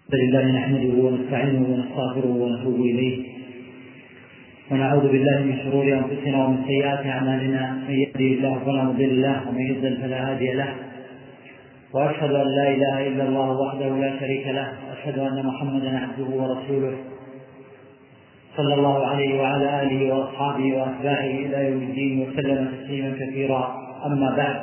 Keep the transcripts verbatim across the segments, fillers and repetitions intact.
لله نحمده ونستعينه ونستغفره ونتوب إليه ونعوذ بالله من شرور أنفسنا ومن سيئات أعمالنا. من يهده الله فلا مضل له ومن يضلل فلا هادي له، وأشهد أن لا إله إلا الله وحده لا شريك له، وأشهد أن محمدا عبده ورسوله صلى الله عليه وعلى آله وأصحابه وأتباعه إلى يوم الدين وسلم تسليما كثيرا. أما بعد،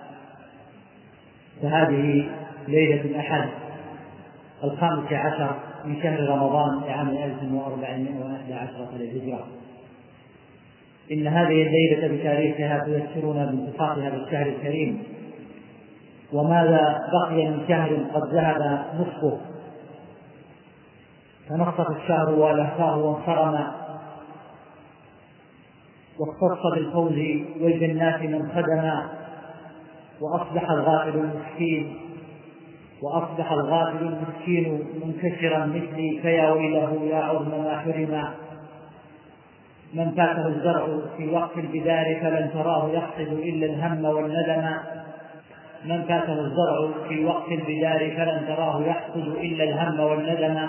فهذه ليلة الأحد الخامس عشر من شهر رمضان لعام ألف وأربعمائة وإحدى عشرة للهجرة. إن هذه الليلة بتاريخها تذكرنا بانتصافها بالشهر الكريم، وماذا بقي من شهر قد ذهب نصفه، فنصف الشهر ولهفاه وانصرم، واختص بالفوز والجنات من خدم، وأصبح الغافل المسكين وأصبح الغافل المسكين منكسرا مثلي، فيا ويله يا عظم ما حرم. من فاته الزرع في وقت البدار فلن تراه يحصد إلا الهم والندم. من فاته الزرع في وقت البدار فلن تراه يحصد إلا الهم والندم.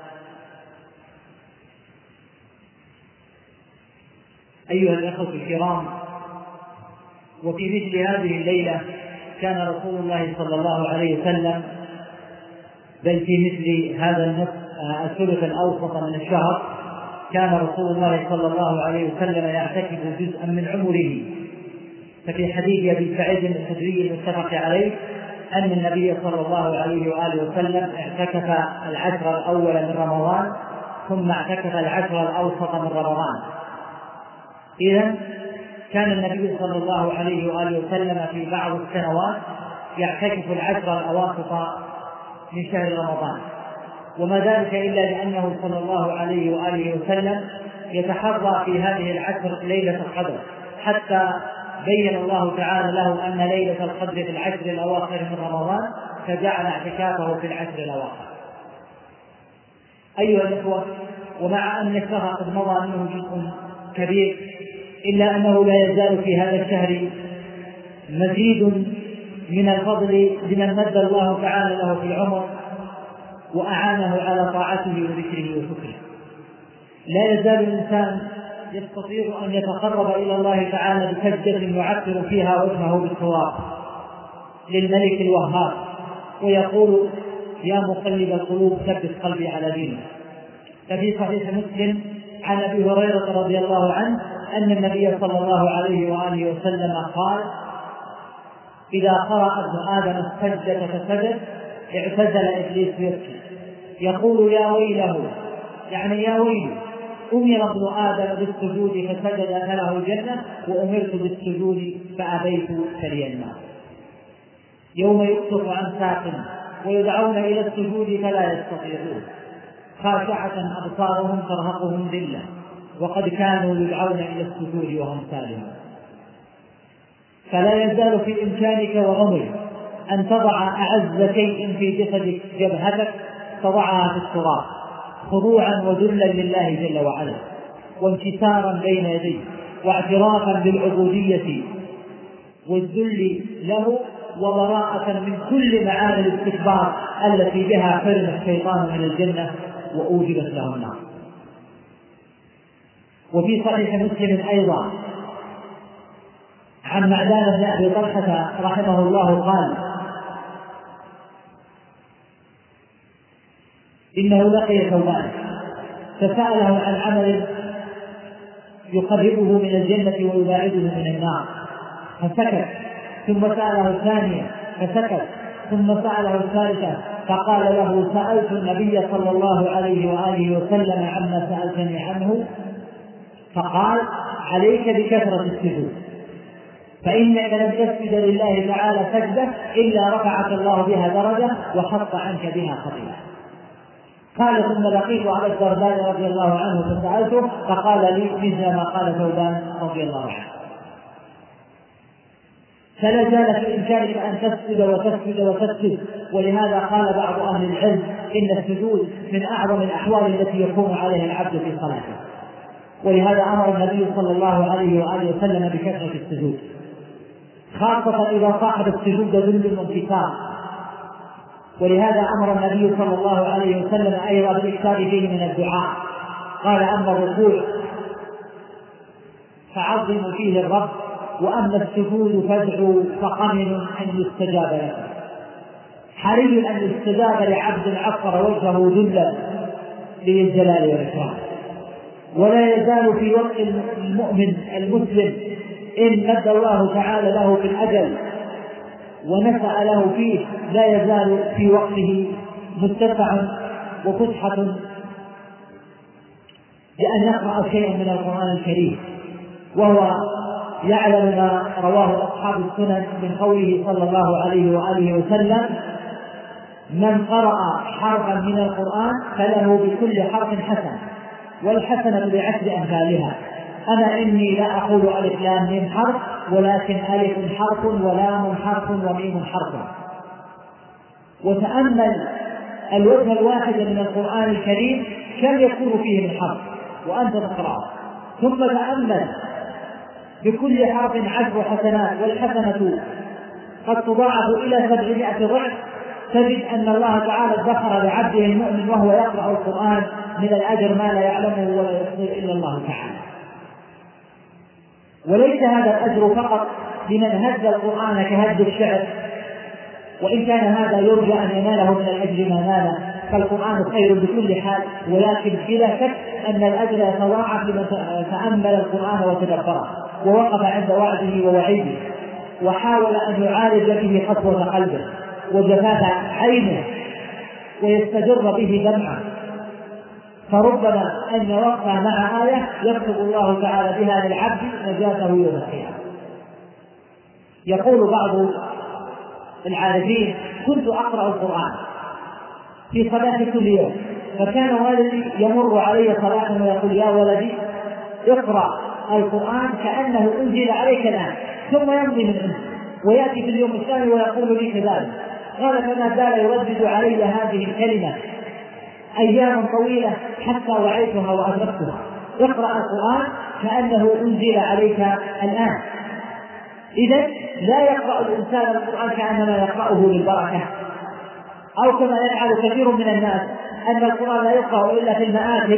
أيها الأخوة الكرام، وفي مثل هذه الليلة كان رسول الله صلى الله عليه وسلم، بل في مثل هذا الثلث الأوسط من الشهر، كان رسول الله صلى الله عليه وسلم يعتكف جزءا من عمره. ففي حديث أبي سعيد الخدري المتفق عليه أن النبي صلى الله عليه وآله وسلم اعتكف العشر الأول من رمضان، ثم اعتكف العشر الأوسط من رمضان. إذن كان النبي صلى الله عليه وآله وسلم في بعض السنوات يعتكف العشر الأواسط من شهر رمضان، وما ذلك إلا لأنه صلى الله عليه وآله وسلم يتحرى في هذه العشر ليلة القدر، حتى بين الله تعالى له أن ليلة القدر في العشر الأواخر من رمضان، فجعل اعتكافه في العشر الأواخر. أيها الأخوة، ومع أن الشهر قد مضى منه جزء كبير، إلا أنه لا يزال في هذا الشهر مزيد من الفضل لمن مد الله تعالى له في العمر وأعانه على طاعته وذكره وشكره. لا يزال الإنسان يستطيع أن يتقرب إلى الله تعالى بسجدة يعبر فيها وجهه بالصواب للملك الوهاب، ويقول: يا مقلب القلوب ثبت قلبي على دينك. ففي صحيح مسلم عن أبي هريرة رضي الله عنه أن النبي صلى الله عليه وآله وسلم قال: إذا قرأ ابن آدم السجدة فسجد اعتزل إبليس يبكي يقول: يا ويله، يعني يا ويل، أمر ابن آدم بالسجود فسجد فله الجنة، وأمرت بالسجود فأبيت فلي النار. يوم يكشف عن ساق ويدعون إلى السجود فلا يستطيعون، خاشعة أبصارهم ترهقهم ذلة، وقد كانوا يدعون إلى السجود وهم سالمون. فلا يزال في إمكانك وعمرك أن تضع أعز شيء في جسدك، جبهتك، تضعها في التراب خضوعا وذلا لله جل وعلا، وانكسارا بين يديه، واعترافا بالعبودية والذل له، وبراءة من كل معاني الاستكبار التي بها حرم الشيطان من الجنة وأوجبت له النار. وفي صحيح مسلم أيضا عن معدان بن أبي طلحة رحمه الله قال: إنه لقي ثوبان فسأله عن عمل يقربه من الجنة ويباعده من النار، فسكت، ثم سأله ثانية فسكت، ثم سأله الثالثة، فقال له: سألت النبي صلى الله عليه وآله وسلم عما سألتني عنه، فقال: عليك بكثرة السجود، فإنك لم تسجد لله تعالى سجدة إلا رفعك الله بها درجة وحط عنك بها خطيئة. قال: ثم لقيت على الدرداء رضي الله عنه فسألته، فقال لي مثل ما قال ثوبان رضي الله عنه. فلا زال في إمكانك أن تسجد وتسجد وتسجد. ولهذا قال بعض أهل العلم إن السجود من أعظم الأحوال التي يكون عليها العبد في صلاته، ولهذا أمر النبي صلى الله عليه وآله وسلم بكثرة السجود، خاصة إذا صاحب السجود ذل وانكسار، ولهذا أمر النبي صلى الله عليه وسلم أيضا بالإكثار فيه من الدعاء، قال: أما الركوع فعظموا فيه الرب، وأما السجود فادعوا فقمن أن يستجاب لكم. حري أن يستجاب لعبد عصر وجهه ذلا للجلال والإكرام. ولا يزال في وقت المؤمن المسلم إن مد الله تعالى له في الأجل ونسأ له فيه، لا يزال في وقته متسع وفسحة لأن يقرأ شيئا من القرآن الكريم، وهو يعلم ما رواه أصحاب السنن من قوله صلى الله عليه وآله وسلم: من قرأ حرفا من القرآن فله بكل حرف حسنة، والحسنة بعشر أمثالها. أنا إني لا أقول ألف لام ميم حرف، ولكن ألف حرف ولام حرف وميم حرف. وتأمل الوجه الواحد من القرآن الكريم كم يكون فيه من حرف وأنت تقرأه، ثم تأمل بكل حرف عشر حسنات، والحسنة قد تضاعف إلى سبعمائة ضعف. تجد أن الله تعالى ادخر لعبده المؤمن وهو يقرأ القرآن من الأجر ما لا يعلمه ولا يحصيه إلا الله تعالى. وليس هذا الأجر فقط لمن هز القرآن كهز الشعر، وإن كان هذا يرجى أن يناله من الأجر ما ناله، فالقرآن خير بكل حال، ولكن بلا شك أن الأجر يتضاعف لمن تأمل القرآن وتدبره ووقف عند وعده ووعيده، وحاول أن يعالج به قسوة قلبه وجفاف عينه ويستجر به دمعه. فربما أن يوقع مع آية يكتب الله تعالى بها للعبد نجاته يوم القيامة. يقول بعض العارفين: كنت أقرأ القرآن في صلاة كل يوم، فكان والدي يمر علي صلاة ويقول: يا ولدي اقرأ القرآن كأنه أنزل عليك الآن، ثم يمضي من عنده ويأتي في اليوم الثاني ويقول لي كذلك. قال: فما زال يردد علي هذه الكلمة أيام طويلة حتى وعيتها وأدركتها: اقرأ القرآن كأنه أنزل عليك الآن. إذن لا يقرأ الإنسان القرآن كأنما يقرأه للبركة، أو كما يفعل كثير من الناس أن القرآن لا يقرأ إلا في المآتم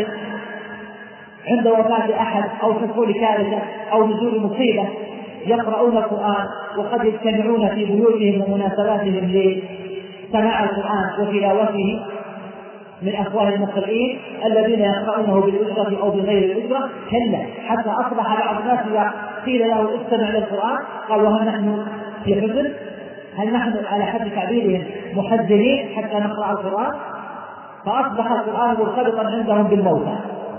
عند وفاة أحد أو حصول كارثة أو نزول مصيبة يقرؤون القرآن، وقد يجتمعون في بيوتهم ومناسباتهم لسماع القرآن وتلاوته من أفواه المقرئين الذين يقرؤونه بالأجرة أو بغير الأجرة. كلا، حتى أصبح بعض الناس إذا قيل له استمع للقرآن قال: وهل نحن في حزن؟ هل نحن على حد تعبيرهم محزنين حتى نقرأ القرآن؟ فأصبح القرآن مرتبطا عندهم بالموتى،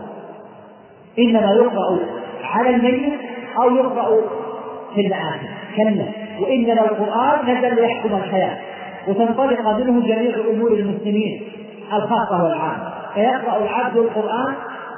إنما يقرأ على الميت أو يقرأ في المآتم. كلا، وإنما القرآن نزل ليحكم الحياة وتنطلق منه جميع أمور المسلمين الخاصة والعامة، فيقرأ العبد القرآن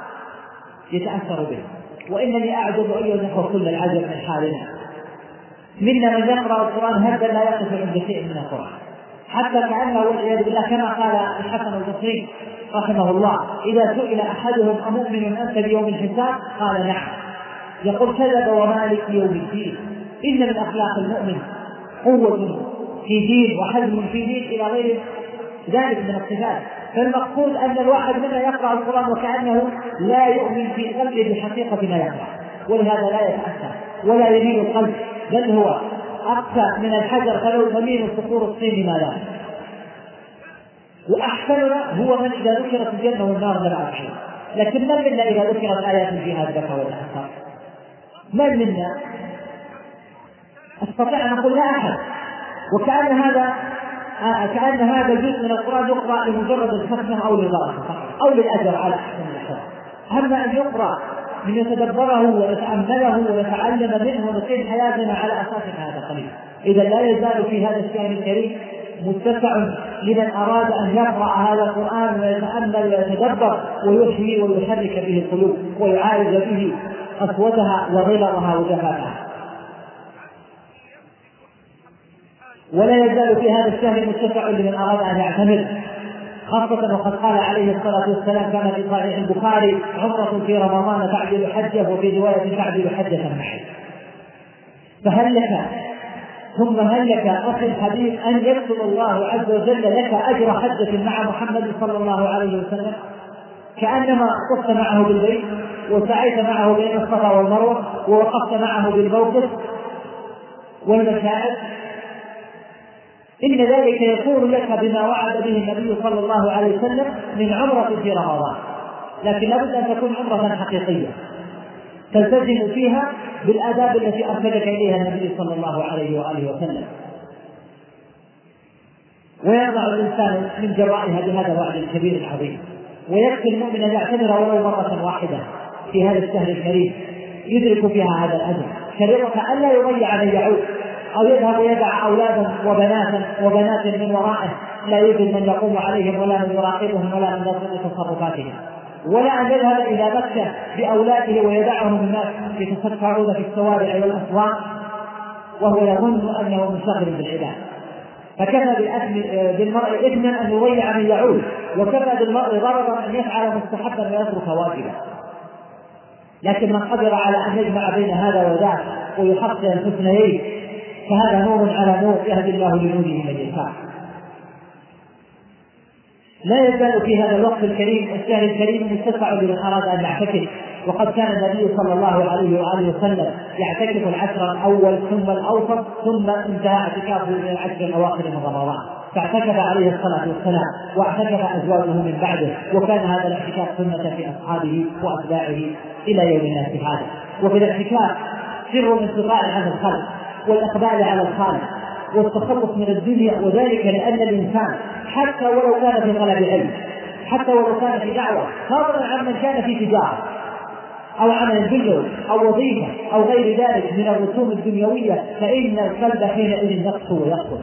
يتأثر به. وإنني أعجب أيها الأخوة كل العجب من حالنا، منا من يقرأ القرآن هذا لا يقف عند شيء من القرآن، حتى كأنه والعياذ بالله كما قال الحسن البصري رحمه الله: إذا سئل أحدهم أمؤمن أنت بيوم الحساب؟ قال: نعم. يقول: كذب ومالك يوم الدين. إن من أخلاق المؤمن قوة في دين وحزم في دين إلى غير ذلك من الصفات. فالمقصود أن الواحد منا يقرأ القرآن وكأنه لا يؤمن في قلبه بحقيقة ما يقرأ، ولهذا لا يتأثر ولا يميل القلب، بل هو أقسى من الحجر فلو تميل صخور الصين ما لا. وأحسننا هو من إذا ذكرت الجنة والنار لم أعلم، لكن من منا إذا ذكرت آيات الجهاد بكى وتأثر؟ من منا أستطيع أن أقول؟ لا أحد. وكأن هذا كأن هذا الجزء من القرآن يقرأ لمجرد الختمة أو للبركة أو للأجر على أحسن الأحوال. أما أن يقرأ من يتدبره ويتأمله ويتعلم منه ونقيم حياتنا على أساس هذا قليل. إذا لا يزال في هذا الشأن الكريم متسع لمن أراد أن يقرأ هذا القرآن ويتأمل ويتدبر ويحيي ويحرك به القلوب ويعالج به قسوتها وغلظها وجفافها. ولا يزال في هذا الشهر متسع لمن أراد أن يعتمر، خاصة وقد قال عليه الصلاة والسلام كما في صحيح البخاري: عمرة في رمضان تعدل حجة، وفي رواية تعدل حجة معي. فهل لك ثم هل لك أخي الحبيب أن يكتب الله عز وجل لك أجر حجة مع محمد صلى الله عليه وسلم، كأنما طفت معه بالبيت وسعيت معه بين الصفا والمروة ووقفت معه بالموقف والمشاعر. إن ذلك يكون لك بما وعد به النبي صلى الله عليه وسلم من عمرة في رمضان، لكن لابد أن تكون عمرة حقيقية تلتزم فيها بالآداب التي أرشدك إليها النبي صلى الله عليه وآله وسلم، ويضع الإنسان من جرائها بهذا الوعد الكبير العظيم. ويكفي المؤمن أن يعتبر ولو مرة واحدة في هذا الشهر الكريم يدرك فيها هذا الأجر، شريطة ألا يضيع من يعود أو يذهب ويدع أولادا وبناتا وبنات من ورائه لا يوجد من يقوم عليهم ولا من يراقبهم ولا من يضبط تصرفاتهم، ولا أن يذهب إلى مكة بأولاده ويدعهم الناس يتسكعون في الشوارع والأسواق وهو يظن أنه منشغل بالعباد. فكفى بالمرء إثما أن يضيع من يعود، وكفى بالمرء ضررا أن يفعل مستحبا ويترك واجبا. لكن من قدر على أن يجمع بين هذا وذاك ويحصل الحسنيين فهذا نور على نور يهدي الله لنوره من يشاء. لا يزال في هذا الوقت الكريم الشهر الكريم متسع لمن أراد أن يعتكف، وقد كان النبي صلى الله عليه وآله وسلم يعتكف العشر الأول ثم الأوسط ثم انتهى اعتكافه إلى العشر الأواخر من رمضان، فاعتكف عليه الصلاة والسلام واعتكف أزواجه من بعده، وكان هذا الاعتكاف سنة في أصحابه وأتباعه إلى يوم الناس هذا. وفي الاعتكاف سر الانقطاع عن الخلق والإقبال على الخالق والتخلص من الدنيا، وذلك لأن الإنسان حتى ولو كان في طلب علم، حتى ولو كان في دعوة، فضلا عن من كان في تجارة أو عمل دنيوي أو وظيفة أو غير ذلك من الرسوم الدنيوية، فإن القلب حينئذ يقسو ويقسو،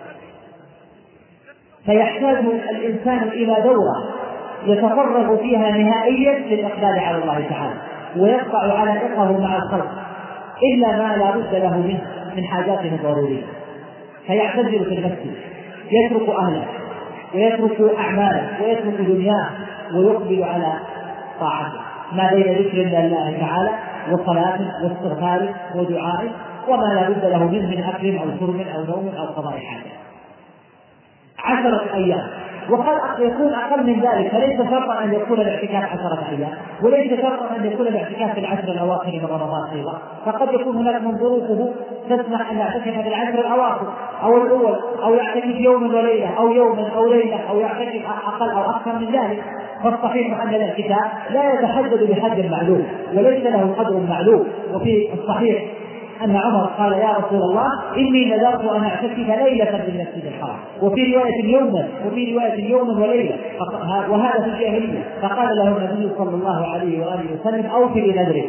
فيحتاج الإنسان إلى دورة يتفرغ فيها نهائيا للإقبال على الله تعالى ويقطع علاقته مع الخلق إلا ما لا بد له منه من حاجاته الضرورية، فيعتزل في المسجد، يترك أهله ويترك أعماله ويترك دنياه ويقبل على طاعته ما بين ذكر لله تعالى وصلاة واستغفار ودعاء وما لا بد له منه من أكل أو شرب أو نوم أو قضاء حاجة. عشرة أيام، وقد يكون أقل من ذلك، فليس شرطا أن يكون الاعتكاف عشرة أيام، وليس شرطا أن يكون الاعتكاف في العشر الأواخر من رمضان أيضا، فقد يكون هناك من ظروفه تسمح أن يعتكف في العشر الأواخر أو الأول، أو يعتكف يوما وليلة أو يوما أو ليلة، أو يعتكف أقل أو أكثر من ذلك. فالصحيح أن الاعتكاف لا يتحدد بحد معلوم وليس له قدر معلوم. وفي الصحيح أن عمر قال يا رسول الله إني نذرت أن أعتكف ليلة في المسجد الحرام، وفي رواية يوما وفي رواية يوما وليلة، وهذا في الجاهلية، فقال له النبي صلى الله عليه وآله وسلم أوفي بنذرك.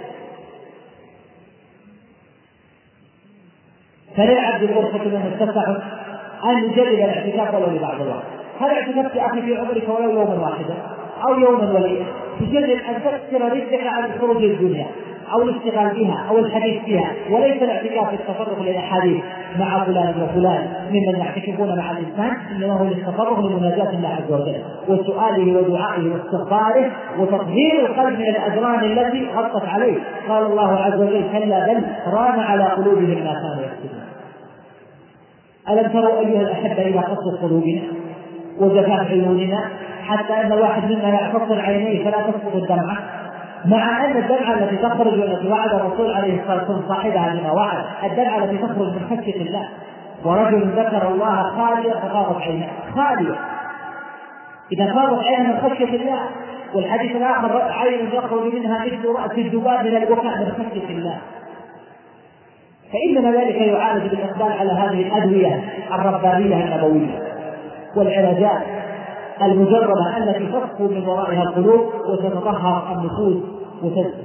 فللعبد الغرفة من اتسع أن يجرب الاعتكاف ولو لبعض الوقت. هل اعتكفت أخي في عمرك ولو يوما واحدا أو يوما وليلة؟ تجرب أن تكسر رزقك عن الخروج للدنيا أو الاشتغال بها أو الحديث بها، وليس الاعتكاف للتفرغ للأحاديث مع فلان وفلان ممن يعتكفون مع الإنسان، إنما هو للتفرغ لمناجاة الله عز وجل وسؤاله ودعائه واستغفاره وتطهير القلب من الأجرام التي غطت عليه. قال الله عز وجل كلا بل ران على قلوبهم ما كانوا يكسبون. ألم تروا أيها الأحبة إلى قسوة قلوبنا وجفاف عيوننا حتى أن واحد منا يعتصر عينيه فلا تسقط الدمعة، مع أن الدمعة التي تخرج والتي وعد الرسول عليه الصلاة والسلام صاحبها بما وعد، الدمعة التي تخرج من خشية الله. ورجل ذكر الله خاليا ففاضت عينه، خاليا إذا فاضت عينه من خشية الله. والحديث الآخر عين يخرج منها مثل رأس الذباب من البكاء من خشية الله. فإنما ذلك يعالج بالإقبال على هذه الأدوية الربانية النبوية والعلاجات المجربة التي تصفو من ورائها القلوب وتتطهر النفوس وتزكو.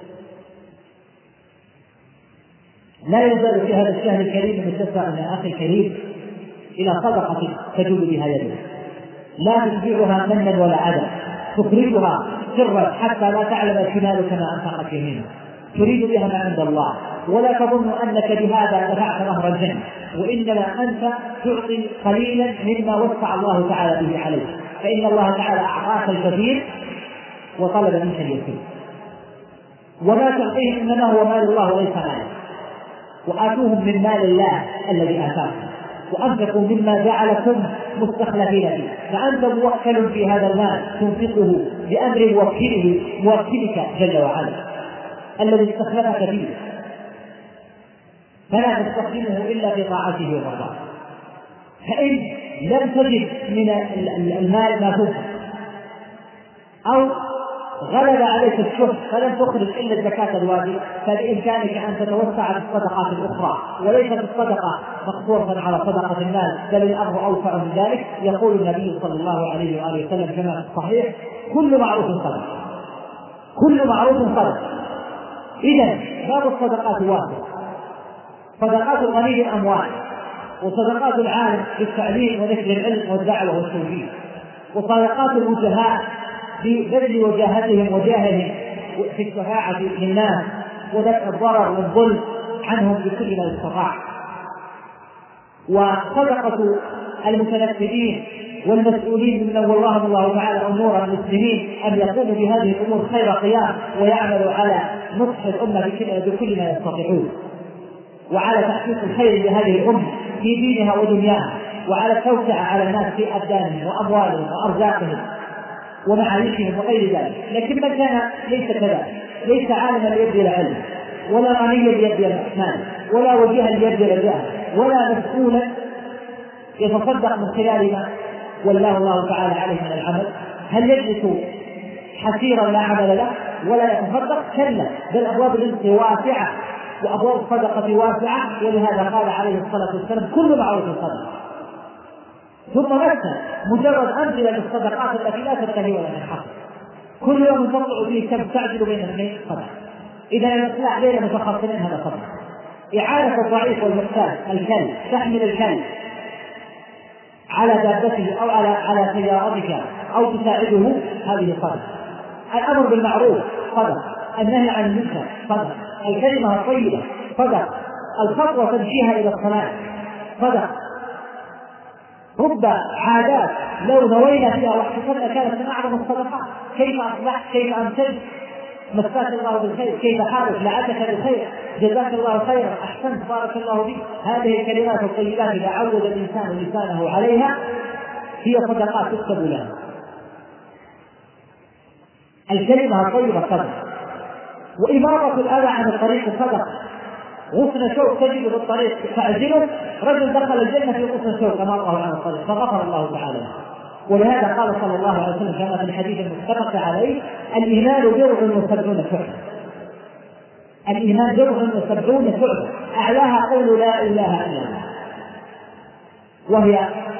لا يزال في هذا الشهر الكريم متسع من أخي الكريم إلى صدقة تجود بها يده، لا تتبعها منا ولا عدا، تخرجها سرا حتى لا تعلم شمالك ما أنفقت يمينك، تريد بها ما عند الله، ولا تظن أنك بهذا دفعت نهر الجنة، وإنما أنت تعطي قليلا مما وسع الله تعالى به عليك، فإن الله تعالى أعطاك الكثير وطلب منك اليسير، وما تعطيه إنما هو مال الله وليس مالك. وآتوهم من مال الله الذي آتاكم وأنفقوا مما جعلكم مستخلفين فيه، فأنت موكل في هذا المال تنفقه بأمر موكله موكلك جل وعلا الذي استخلفك فيه، فلا تستخدمه إلا في طاعته ومرضاته. فإن لم تجد من المال ما تنفق أو غلب عليك الشح فلم تخرج إلا الزكاة الواجب، فبإمكانك أن تتوسع بالصدقات الأخرى، وليست الصدقة مقصورة على صدقة المال بل الأمر أوسع من ذلك. يقول النبي صلى الله عليه وآله وسلم كما في الصحيح: كل معروف صدقة، كل معروف صدقة. إذن باب الصدقات واسع، صدقات الغني بالأموال، وصدقات العالم بالتعليم ونشر العلم والدعوة والتوجيه، وصدقات الوجهاء ببذل وجاهتهم وجاههم في الشفاعة للناس ودفع الضرر والظلم عنهم بكل ما يستطاع، وصدقة المتنفذين والمسؤولين ممن ولاهم الله تعالى أمور المسلمين أن يقوموا بهذه الأمور خير قيام ويعملوا على نصح الأمة بكل ما يستطيعون، وعلى تحقيق الخير لهذه الأمة في دينها ودنياها، وعلى التوسعة على الناس في أبدانهم وأموالهم وأرزاقهم ومعايشهم وغير ذلك. لكن من كان ليس كذلك، ليس عالما يبذل علم، ولا غنيا يبذل مال، ولا وجيها يبذل جاه، ولا مسؤولا يتصدق من خلال ما والله الله تعالى عليه من العمل، هل يجلس حسيرا لا عمل له ولا يتصدق؟ كلا، بل أبواب الرزق واسعة وأبواب الصدقة واسعة. ولهذا قال عليه الصلاة والسلام: كل معروف صدقة. ثم مثل مجرد أمثلة للصدقات التي لا تنتهي ولا تنحصر، كل يوم تطلع فيه كم تعدل بين اثنين صدقة. إذا الإصلاح بين متخاصمين هذا صدقة، إعانة الضعيف والمحتاج الكلب، تحمل الكلب على دابته أو على على سيارتك أو تساعده، هذه صدقة. الأمر بالمعروف صدقة، النهي عن المنكر صدقة، الكلمة الطيبة صدقة، الخطوة تمشيها إلى الصلاة صدقة. رب عادات لو نوينا فيها واحتسبنا كانت من أعظم الصدقات. كيف أصبحت؟ كيف أمسيت؟ مساك الله بالخير، كيف حالك؟ لعلك بالخير، جزاك الله خيرا، أحسنت، بارك الله فيك. هذه الكلمات الطيبات إذا عود الإنسان لسانه عليها هي صدقات تكتب لها. الكلمة الطيبة صدقة، وإمارة الأذى عن الطريق صدقة. غصن شوك تجد في الطريق تعزله، رجل دخل الجنة في غصن شوك كما الله عن الطريق فغفر الله تعالى. ولهذا قال صلى الله عليه وسلم كما في الحديث المتفق عليه: الإيمان بضع وسبعون شعبة. الإيمان بضع وسبعون شعبة، أعلاها قول لا إله إلا الله، وهي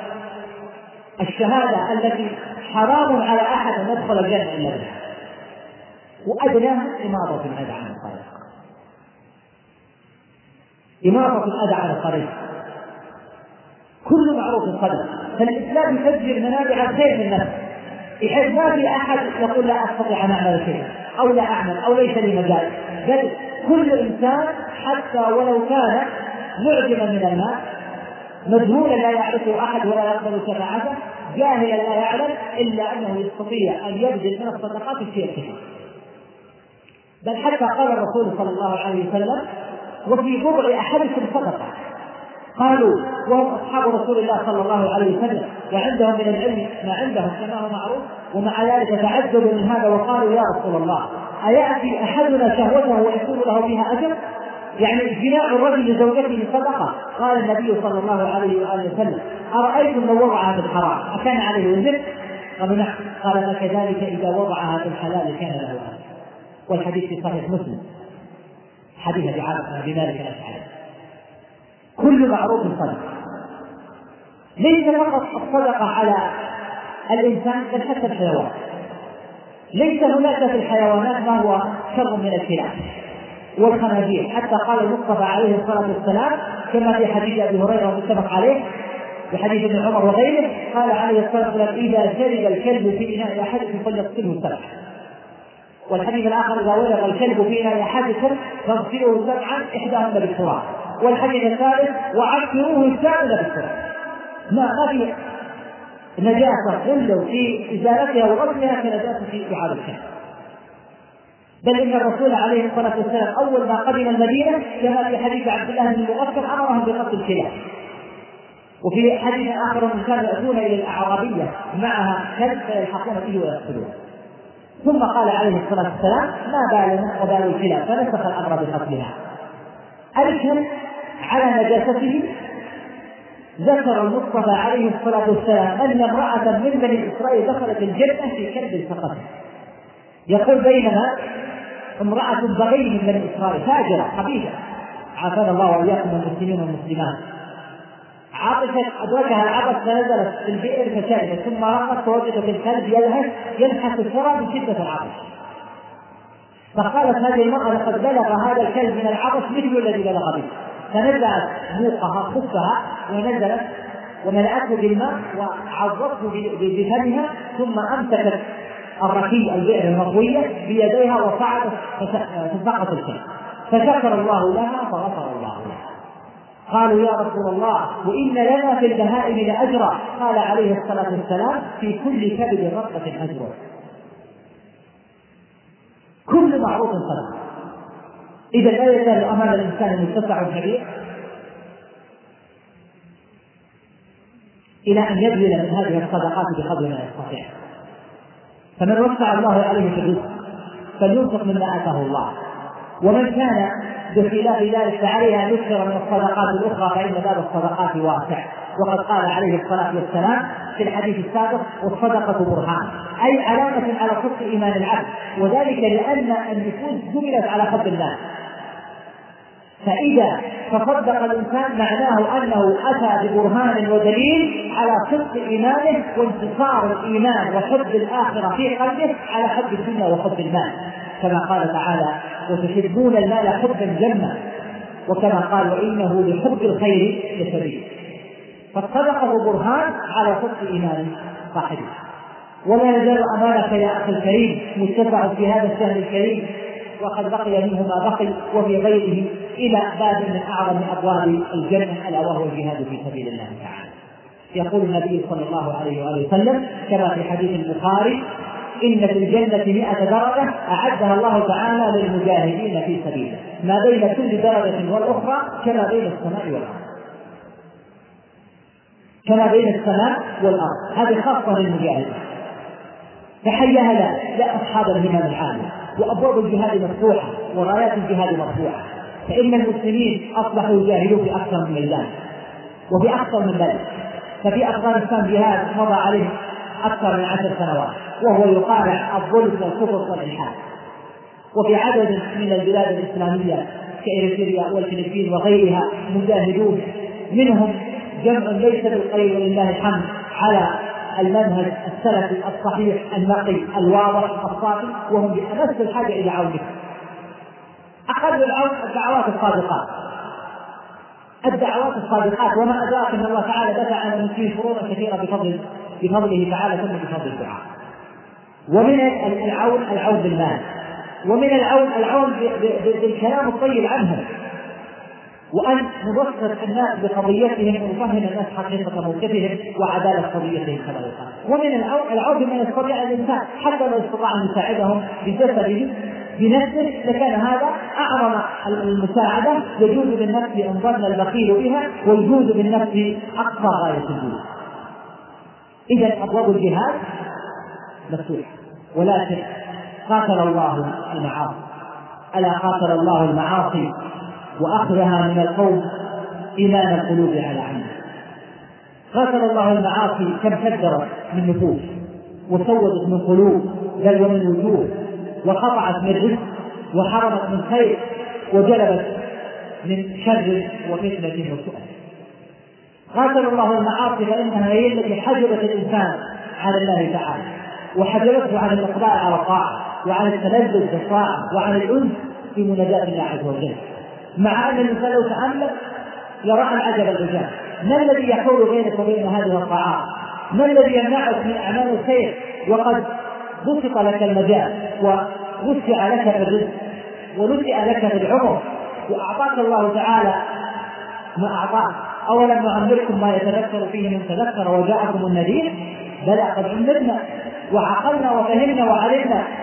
الشهادة التي حرام على أحد أن يدخل الجنة إلا بها، وأدناها إماطة الأذى عن الطريق، إماطة الأذى عن الطريق. كل معروف صدقة. فالإسلام يسجل منابع الخير من نفسه، بحيث ما في أحد يقول لا أستطيع أن أعمل شيء أو لا أعمل أو ليس لي مجال، بل كل إنسان حتى ولو كان معجما من المال، مجهولا لا يعرفه أحد ولا يقبل شفاعته، جاهلا لا يعلم، إلا أنه يستطيع أن يبذل من الصدقات الشيء كثير. بل حتى قال الرسول صلى الله عليه وسلم: وفي بضع أحدكم صدقة. قالوا وهم أصحاب رسول الله صلى الله عليه وسلم وعندهم من العلم ما عندهم كما هو معروف، ومع ذلك تعجبوا من هذا وقالوا: يا رسول الله، أيأتي أحدنا شهوته ويكون له فيها أجر؟ يعني جماع الرجل لزوجته صدقة. قال النبي صلى الله عليه وآله وسلم: أرأيتم لو وضعها في الحرام أكان عليه وزر؟ قالوا: نعم. قال: فكذلك إذا وضعها في الحلال كان له أجر. والحديث في صحيح مسلم، حديث أبي عاصم بن مالك الأشعري. كل معروف صدقة، ليس فقط الصدقة على الإنسان بل حتى الحيوان. ليس هناك في الحيوانات ما هو شر من الكلاب والخنازير، حتى قال المصطفى عليه الصلاة والسلام كما في حديث أبي هريرة متفق عليه بحديث ابن عمر وغيره، قال عليه الصلاة والسلام: إذا شرب الكلب في إناء أحدكم فليغسله سبعا. والحديث الآخر: إذا ولغ الكلب في إناء أحدكم فاغسلوه سبعا إحداهن بالتراب. والحديث الثالث: وعكروه الثامن بالتراب. ما في نجاسة إلا في إزالتها وغسلها كنجاسة في لعاب الكلب. بل إن الرسول عليه الصلاة والسلام أول ما قدم المدينة كما في حديث عبد الله بن مغفل أمرهم بقتل الكلاب. وفي حديث آخر من كانوا يأتون إلى الأعرابية معها كلب فيلحقون فيه ويقتلون. ثم قال عليه الصلاة والسلام ما بالنا وبال الكلاب، فنسخ الأمر بقتلها. الكلب على نجاسته ذكر المصطفى عليه الصلاة والسلام أن امرأة من بني إسرائيل دخلت الجنة في كلب سقط. يقول بينما امرأة بغي من بني إسرائيل فاجرة خبيثة عافانا الله وإياكم من المسلمين والمسلمات، عاطفت أدركها العبث فنزلت في البئر فشربت، ثم رأت فوجدت الكلب يلهث يلحس الثرى من شدة العطش، فقالت هذه المرأة لقد بلغ هذا الكلب من العطش مثل الذي بلغ به، فنزلت موقها خفها ونزلت وملأته بالماء وعضته بفمها، ثم أمسكت الركي البئر المطوية بيديها وصعدت فسقط الكلب، فشكر الله لها فغفر الله لها. قالوا يا رسول الله وإن لنا في البهائم لأجرا، قال عليه الصلاة والسلام في كل كبد رطبة أجر. كل معروف صدقة. إذا لا يزال أمام الإنسان متسع كبير إلى أن يبذل من هذه الصدقات بقدر ما يستطيع. فمن وسع الله عليه في الرزق فلينفق مما آتاه الله، ومن كان بخلاف ذلك فعليه أن يكثر من الصدقات الأخرى فإن باب الصدقات واسع. وقد قال عليه الصلاة والسلام في الحديث السابق والصدقة برهان، أي علامة على صدق إيمان العبد، وذلك لأن النفوس جبلت على حب الله، فإذا تصدق الإنسان معناه أنه أتى ببرهان ودليل على صدق إيمانه وانتصار الإيمان وحب الآخرة في قلبه على حب الدنيا وحب المال، كما قال تعالى وتحبون المال حبا جما، وكما قال وإنه لحب الخير لشديد. فالصدقة برهان على صدق إيمان صاحبه. ولا يزال أمامك يا أخي الكريم متسع في هذا الشهر الكريم، وقد بقي منه ما بقي وفي غيره إلى باب من أعظم أبواب الجنة ألا وهو الجهاد في سبيل الله تعالى. يقول النبي صلى الله عليه وآله وسلم كما في حديث البخاري إن في الجنة مئة درجة أعدها الله تعالى للمجاهدين في سبيله، ما بين كل درجة والأخرى كما بين السماء والأرض، كما بين السماء والأرض، هذه خاصة للمجاهدين. فحيها لا لا أصحاب الهمم العالية، وأبواب الجهاد مفتوحة ورايات الجهاد مرفوعة، فإن المسلمين أصبحوا يجاهدون في أكثر من ميدان وفي أكثر من بلد. ففي أفغانستان جهاد مضى عليه أكثر من عشر سنوات وهو يقارع الظلم والكفر والإلحاد، وفي عدد من البلاد الإسلامية كإريتريا والفلبين وغيرها مجاهدون، منهم جمع ليس بالقليل ولله الحمد على المنهج السلفي الصحيح النقي الواضح الصافي، وهم بأمس الحاجة إلى عونك. أقل العون الدعوات الصادقات الدعوات الصادقات وما أدراك أن الله تعالى دفع عن المسلمين فروضا كثيرة بفضل بفضله تعالى ثم بفضل الدعاء. ومن العون العون بالمال، ومن العون العون بالكلام الطيب عنهم، وأن نبصر الناس بقضيتهم ونفهم الناس حقيقة موقفهم وعدالة قضيتهم كما يقال. ومن العون العون بما يستطيع الإنسان، حتى لو استطاع أن يساعدهم بجسده بنفسه لكان هذا أعظم المساعدة، يجوز بالنفس أن ظن البخيل بها ويجوز بالنفس أقصى غاية الجود. إذا أبواب الجهاد مفتوحة، ولكن قاتل الله المعاصي، ألا قاتل الله المعاصي وأخذها من القوم إيمان القلوب على عمل. قاتل الله المعاصي كم كدرت من نفوس وسودت من قلوب بل ومن وجوه، وقطعت من رزق وحرمت من خير وجلبت من شر وفتنة وسؤال. قاتل الله المعاصي فإنها هي التي حجبت الإنسان عن الله تعالى وحجبته عن الإقبال على الطاعة وعن التلذذ بالطاعة وعن الأنس في مناجاة الله عز وجل، مع أن الإنسان لو تأمل يرى العجب العجاب. ما الذي يحول بينك وبين هذه الطاعات؟ ما الذي يمنعك من أعمال الخير وقد بسط لك المجال ووسع لك الرزق ونسع لك العمر وأعطاك الله تعالى ما أعطاك؟ أولم نعمركم ما يتذكر فيه من تذكر وجاءكم النذير؟ بلى قد عمرنا وعقلنا وفهمنا وعلمنا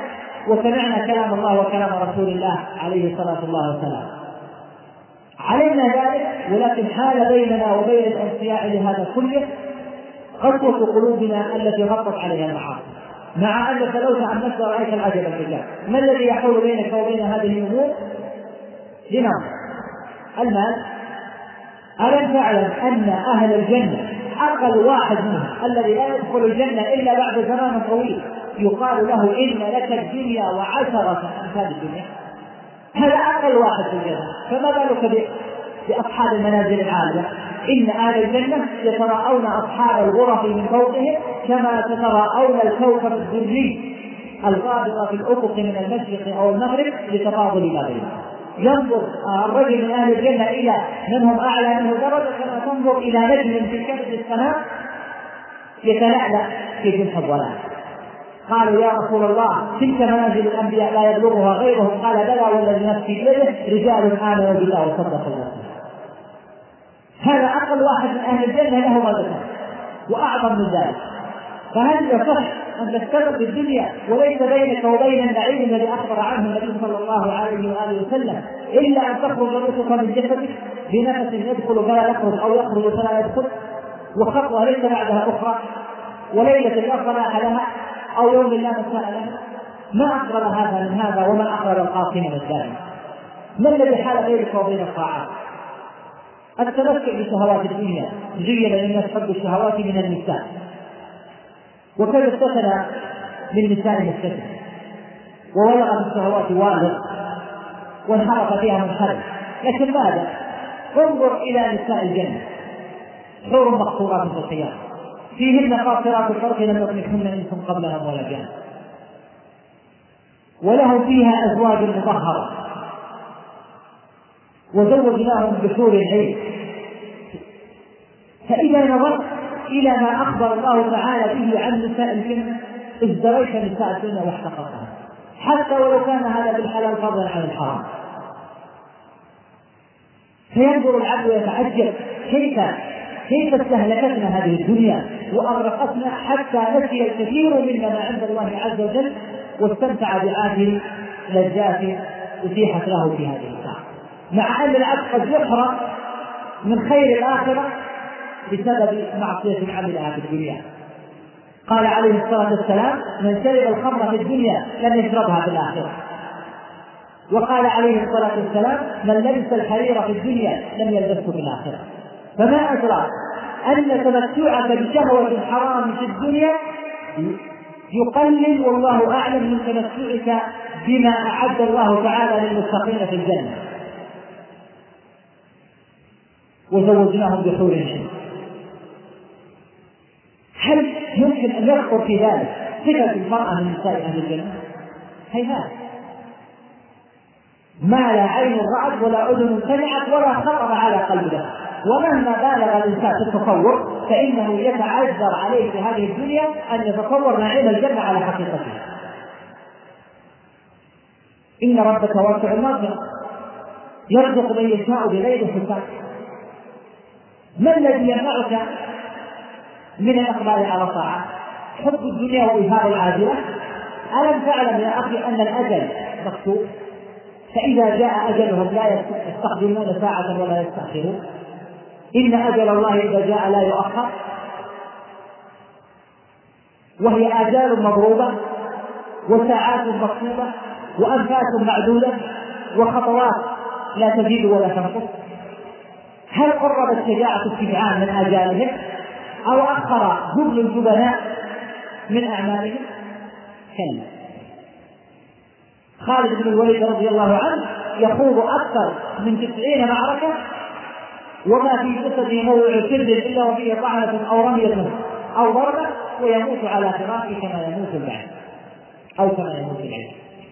وسمعنا كلام الله وكلام رسول الله عليه الصلاة والسلام. علمنا ذلك، ولكن حال بيننا وبين الانصياع لهذا كله قسوة قلوبنا التي غطت عليها المعاصي، مع أنك لو تأملت رأيت العجب الرجال. ما الذي يحول بينك وبين هذه الأمور؟ لنظر المال. ألم تعلم أن أهل الجنة أقل واحد منهم الذي لا يدخل الجنة إلا بعد زمان طويل يقال له إن لك الدنيا وعشرة أمثال الدنيا؟ هذا أقل واحد في الجنة، فما بالك بأصحاب المنازل العالية؟ إن أهل الجنة يتراءون أصحاب الغرف من فوقهم كما تتراءون الكوكب الدري الغابر في الأفق من المشرق أو المغرب لتفاضل ما بينهم. ينظر الرجل من أهل الجنة إلى من هم أعلى منه درجة كما تنظر إلى نجم في كبد السماء يتلألأ في جنح الظلام. قالوا يا رسول الله تلك منازل الأنبياء لا يبلغها غيرهم؟ قال بلى والذي نفسي بيده رجال آمنوا بالله وصدقوا الله. هذا أقل واحد من أهل الجنة له ما ذكر وأعظم من ذلك. فهل يصح أن تستغرق الدنيا وليس بينك وبين النعيم الذي أخبر عنه النبي صلى الله عليه وآله وسلم إلا أن تخرج روحك من جسدك بنفس يدخل فلا يخرج أو يخرج فلا يدخل، وخطوة ليس بعدها أخرى، وليلة لا صلاح لها أو يوم لا مساء لها؟ ما أقرب هذا من هذا وما أقرب القاسم من الدائم؟ ما الذي حال بينك وبين الطاعات؟ التمتع بشهوات الدنيا. زين للناس حب الشهوات من النساء، وكذا استثنى للنساء مستثنى، وولغ بالشهوات والغ وانحرف فيها منحرف. لكن ماذا؟ انظر إلى نساء الجنة، حور مقصورات في الخيام فيهن قاصرات الطرف لم يطمثهن انس قبلهم ولا جان، ولهم فيها أزواج مطهرة وزوجناهم بحور العين. فإذا نظرت إلى ما أخبر الله تعالى به عن نساء الجنة ازدريت نساء الجنة واحتقرتها، حتى ولو كان هذا بالحلال فضلا عن الحرام. فينظر العبد ويتعجب كيف كيف استهلكتنا هذه الدنيا وأغرقتنا حتى نسي الكثير مما ما عند الله عز وجل واستمتع بعاجل لذات أتيحت له في هذه الساعة، مع أن العبد قد يحرم من خير الآخرة بسبب معصية عملها في الدنيا. قال عليه الصلاة والسلام من شرب الخمر في الدنيا لم يشربها في الآخرة. وقال عليه الصلاة والسلام من لبس الحرير في الدنيا لم يلبسه في الآخرة. فما أدراك أن تمتعك بشهوة حرام في الدنيا يقلل والله أعلم من تمتعك بما أعد الله تعالى للمتقين في الجنة. وزوجناهم بحور عين. هل يمكن أن يخطر في ذلك صفة المرأة من نساء أهل الجنة؟ هيهات. ما لا عين رأت ولا أذن سمعت ولا خطر على قلبه. ومهما بالغ الإنسان في التصور فإنه يتعذر عليه في هذه الدنيا أن يتصور نعيم الجنة على حقيقته. إن ربك واسع المغفرة يرزق من يشاء بغير حساب. ما الذي يمنعك من الإقبال على طاعة؟ حب الدنيا وإيثار العاجلة. ألم تعلم يا أخي أن الأجل مكتوب، فإذا جاء أجلهم لا يستقدمون ساعة ولا يستأخرون. إن أجل الله إذا جاء لا يؤخر، وهي آجال مضروبة وساعات مكتوبة وأنفاس معدودة وخطوات لا تزيد ولا تنقص. هل قربت شجاعة الشجعان من آجالهم أو أخر جبل الجبناء من أعمالهم؟ كلا. خالد بن الوليد رضي الله عنه يخوض أكثر من تسعين معركة وما في جسده موضع سر إلا وفيه طعنة أو رمية أو ضربة ويموت على فراشه كما يموت البعير أو كما يموت العير.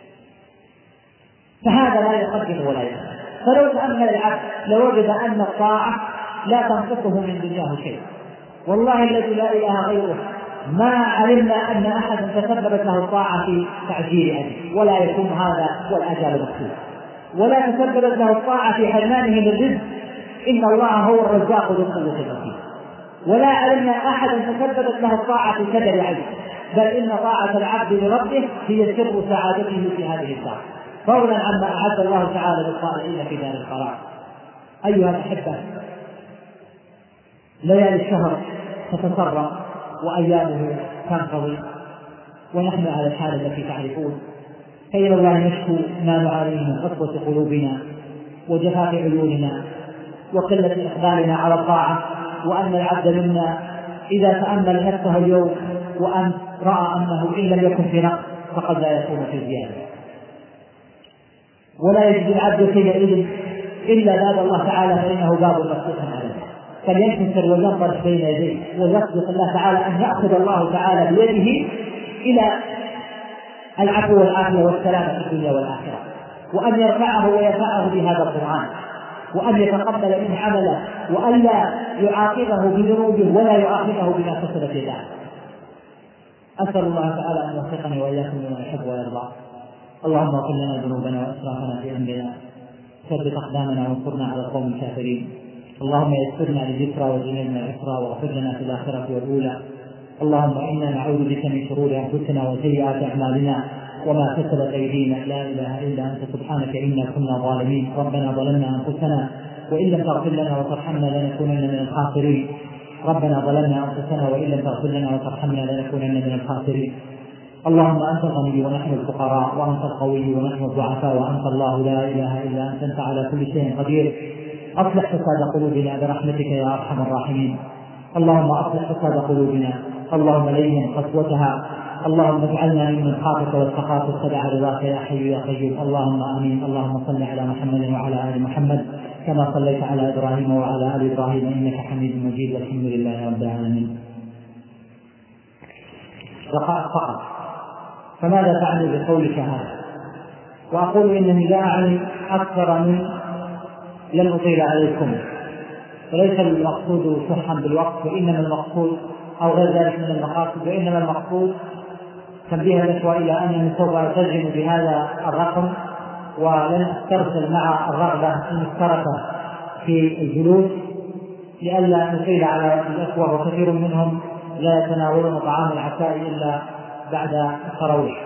فهذا لا يقدم ولا يقدم. فلو تأمل العبد لوجد أن الطاعة لا تنقصه من دنياه شيء. والله الذي لا إله غيره ما علمنا أن أحد تسببت له الطاعة في تعجيل أجل، ولا يكون هذا والأجل مكتوب، ولا تسببت له الطاعة في حرمانه من الرزق، إن الله هو الرزاق ذو القوة المتين. ولا علمنا أحد تسببت له الطاعة في كدر عجل، بل إن طاعة العبد لربه هي سر سعادته في هذه الدار، فضلا عما أعد الله تعالى للطائعين في دار القرار. أيها الأحبة، ليالي الشهر تتسرى وأيامه تنقضي ونحن على الحال التي تعرفون، فإلى الله نشكو ما نعانيه من قسوة قلوبنا وجفاف عيوننا وقلة إقبالنا على الطاعة، وأن العبد منا إذا تأمل نفسه اليوم وأن رأى أنه إن لم يكن في نقص فقد لا يكون في زيادة، ولا يجد العبد حينئذ إلا باب الله تعالى فإنه باب مفتوح عليه، فلينكسر وينطلق بين يديه ويصدق الله تعالى أن يأخذ الله تعالى بيده إلى العفو والعافية والسلامة في الدنيا والآخرة، وأن يرفعه ويرفعه بهذا القرآن، وأن يتقبل منه عمله، وأن لا يعاقبه بذنوبه ولا يعاقبه بما كسبت يداه. أسأل الله تعالى أن يوفقني وإياكم لما يحب ويرضى. اللهم اغفر لنا ذنوبنا وإسرافنا في أمرنا، ثبت أقدامنا وانصرنا على القوم الكافرين. اللهم يسرنا للذكرى وجنبنا العسرى واغفر لنا في الآخرة والأولى. اللهم إنا نعوذ بك من شرور أنفسنا وسيئات أعمالنا وما كسبت أيدينا، لا إله إلا أنت سبحانك إنا كنا ظالمين. ربنا ظلمنا أنفسنا وإن لم تغفر لنا وترحمنا لنكونن من الخاسرين. ربنا ظلمنا أنفسنا وإن لم تغفر لنا وترحمنا لنكونن من الخاسرين. اللهم أنت الغني ونحن الفقراء، وأنت القوي ونحن الضعفاء، وأنت الله لا إله إلا أنت، أنت على كل شيء قدير. أصلح فساد قلوبنا برحمتك يا أرحم الراحمين. اللهم أصلح فساد قلوبنا، اللهم لين قسوتها، اللهم اجعلنا ممن خافك واتقاك واتبع رضاك يا حي يا قيوم. اللهم آمين. اللهم صل على محمد وعلى آل محمد كما صليت على إبراهيم وعلى آل إبراهيم إنك حميد مجيد، والحمد لله رب العالمين. دقائق فقط. فماذا تعني بقولك هذا؟ وأقول إنني لا أعني أكثر من لن أطيل عليكم، فليس المقصود صحا بالوقت، وإنما المقصود أو غير ذلك من المقاصد، وإنما المقصود تنبيه الإخوة إلى أنني سوف ألتزم بهذا الرقم، ولن أسترسل مع الرغبة المشتركة في الجلوس لئلا نطيل على الإخوة، وكثير منهم لا يتناولون طعام العشاء إلا بعد التراويح.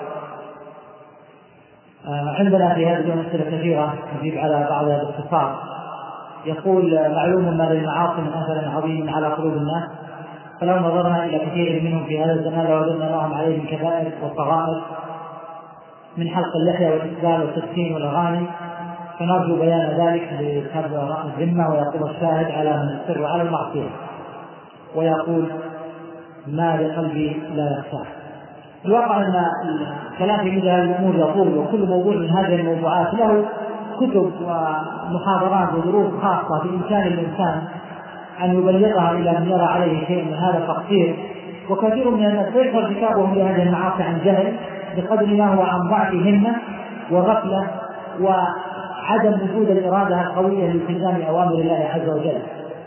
عندنا في هذه الأمثلة كثيرة نجيب على بعضها باختصار. يقول: معلوم ما للمعاصي من أثر عظيم على قلوب الناس، فلو نظرنا إلى كثير منهم في هذا الزمان لوجدنا لهم عليه الكبائر والصغائر من حلق اللحية والإسبال والتدخين والأغاني، فنرجو بيان ذلك لكبر الذمة ويقول الشاهد على من يصر على المعصية ويقول ما لقلبي لا يخشى. الواقع أن الكلام في مثل هذه الأمور يطول، وكل موضوع من هذه الموضوعات له كتب ومحاضرات ودروس خاصة بإمكان الإنسان أن يبلغها إلى من يرى عليه شيء من هذا التقصير. وكثير من الناس ليس ارتكابهم لهذه المعاصي عن جهل بقدر ما هو عن ضعف همة وغفلة وعدم وجود الإرادة القوية لالتزام أوامر الله عز وجل.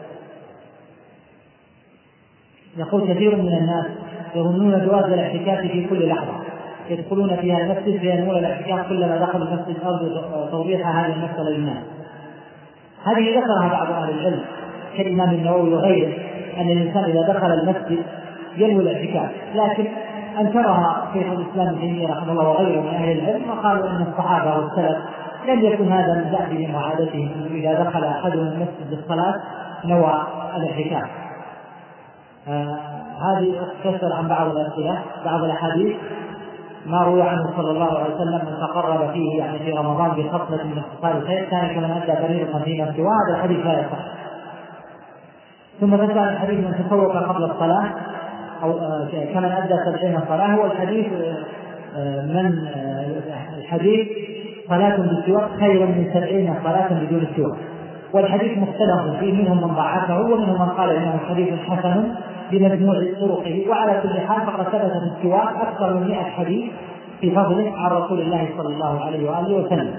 يقول كثير من الناس يظنون جواز الاعتكاف في كل لحظة، يدخلون فيها المسجد فينمون الاعتكاف كلما دخلوا المسجد أرجو توضيح هذه المسألة للناس. هذه ذكرها بعض أهل العلم كالإمام النووي وغيره، أن الإنسان إذا دخل المسجد ينوي الاعتكاف، لكن أنكرها شيخ الإسلام ابن تيمية رحمه الله وغيره من أهل العلم، وقالوا أن الصحابة والسلف لم يكن هذا من دأبهم وعادتهم، إذا دخل أحدهم المسجد للصلاة نوى الاعتكاف. آه هذه تسأل عن بعض الأسئلة، بعض الأحاديث ما روى عنه صلى الله عليه وسلم من تقرب فيه يعني في رمضان بخصلة من اختصار الخير كان كمن أدى فريضة في نفسه، وهذا الحديث لا يصح. ثم تسأل الحديث من تفوق قبل الصلاة أو آه كمن أدى سبعين صلاة، هو الحديث آه من آه الحديث صلاة بالسواك خير من سبعين صلاة بدون السواك، والحديث مختلف فيه، منهم من ضعفه ومنهم من قال إنه حديث حسن بمجموع طرقه. وعلى كل حال فقد ثبت في السواك أكثر من مئة حديث في فضله عن رسول الله صلى الله عليه وآله وسلم.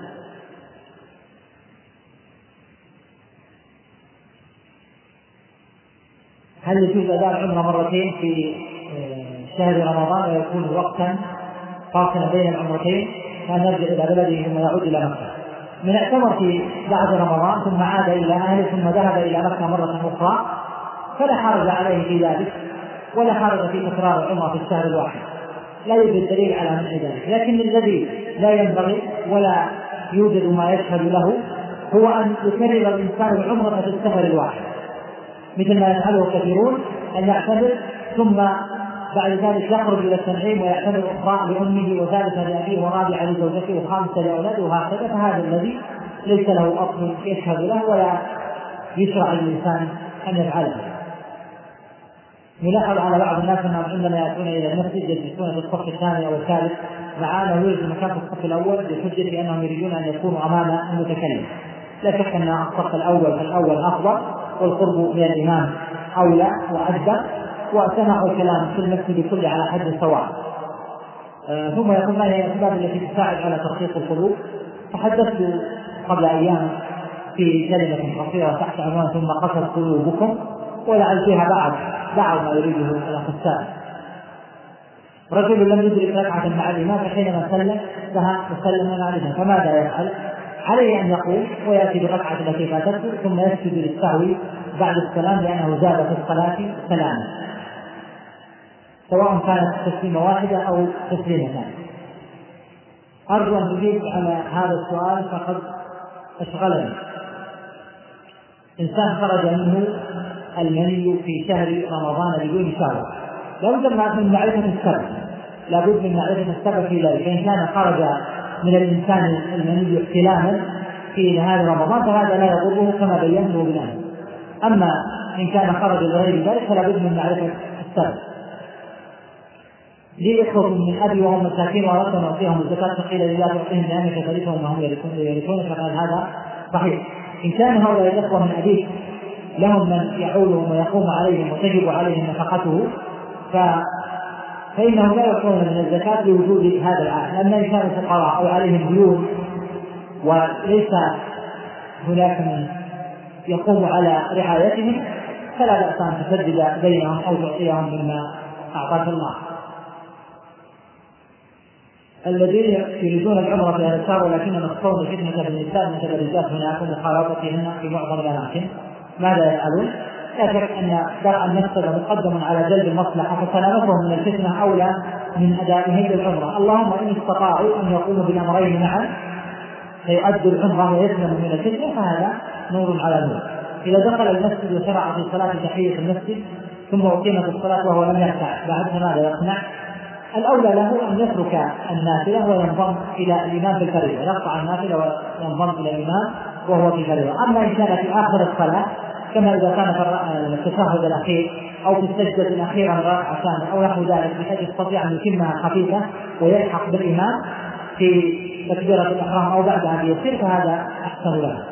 هل يجوز أداء العمرة مرتين في شهر رمضان ويكون وقتا فاصلا بين العمرتين، كان يرجع إلى بلده ثم يعود إلى مكة؟ من اعتمر في بعد رمضان ثم عاد إلى أهله ثم ذهب إلى مكة مرة أخرى فلا حرج عليه في ذلك، ولا حرج في تكرار العمرة في الشهر الواحد، لا يوجد دليل على منع ذلك. لكن الذي لا ينبغي ولا يوجد ما يشهد له هو أن يكرر الإنسان العمرة في السفر الواحد، مثل ما يفعله كثيرون، أن يعتمر ثم بعد ذلك يخرج إلى التنعيم ويعتمر أخرى لأمه وثالثة لأبيه ورابعة لزوجته وخامسة لأولاده وهكذا. فهذا الذي ليس له أصل يشهد له ولا يشرع للإنسان أن يفعله. يلاحظ على بعض الناس أنهم عندما يأتون إلى المسجد يجلسون في الصف الثاني أو الثالث، مع أنه يوجد مكان في الصف الأول بحجة بأنهم يريدون أن يكونوا أمام المتكلم. لا شك أن الصف الأول فالأول أفضل، والقرب من الإمام أولى وأجدر، وسماع الكلام في المسجد كله على حد سواء. آه ثم يقول ما هي الأسباب التي تساعد على ترقيق القلوب؟ تحدثت قبل أيام في كلمة قصيرة تحت عنوان ثم قست قلوبكم، ولعل فيها بعض بعض ما يريده الأخصائي. رجل لم يدرك ركعة مع الإمام فحينما سلم ذهب وسلم مع الإمام، فماذا يفعل؟ عليه أن يقوم ويأتي بالركعة التي فاتته ثم يسجد للسهو بعد السلام لأنه زاد في الصلاة سلاما، سواء كانت تسليمة واحدة أو تسليمتان. أرجو أن أجيب على هذا السؤال فقد أشغلني. إنسان خرج منه المني في شهر رمضان بدون شهوة، لابد من معرفة السبب، لابد من معرفة السبب في ذلك. فإن كان خرج من الإنسان المني احتلاما في نهاية رمضان فهذا لا يضره كما بينته بالآن. أما إن كان خرج لغير ذلك فلا بد من معرفة السبب. لي إخوة من أبي وهم مساكين وأردت أن أعطيهم الزكاة فقيل لي لا تعطيهم لأنك ترثهم وهم يرثون، فقال هذا صحيح. إن كان هؤلاء الإخوة من أبيك لهم من يعولهم ويقوم عليهم وتجب عليهم نفقته فإنهم لا يعطون من الزكاة لوجود هذا العائل. أما إن كانوا فقراء أو عليهم ديون وليس هناك من يقوم على رعايتهم فلا بأس أن تسدد بينهم أو تعطيهم مما أعطاك الله. الذين يريدون العمرة في هذا الشهر ولكنهم يخشون فتنة بالنساء متبرجات هناك ومخالطتهن في معظم الأماكن، ماذا يفعلون؟ لا شك أن درء المفسدة مقدم على جلب المصلحة، فسلامتهم من الفتنة أولى من أدائهم للعمرة. اللهم إن استطاعوا أن يقوموا بالأمرين معا فيؤدوا العمرة ويسلموا من الفتنة فهذا نور على نور. إذا دخل المسجد وشرع في صلاة تحية المسجد ثم أقيمت الصلاة وهو لم يركع بعد ماذا يصنع؟ الأولى له أن يترك النافلة وينضم إلى الإمام في الفريضة، يقطع النافلة وينضم إلى الإمام وهو في الفريضة. أما إن كان في آخر الصلاة كما إذا كان في التشهد الأخير أو في السجدة الأخيرة من ركعة ثانية أو نحو ذلك بحيث يستطيع أن يتمها خفيفة ويلحق بالإمام في تكبيرة الإحرام أو بعدها بيسير فهذا أحسن له.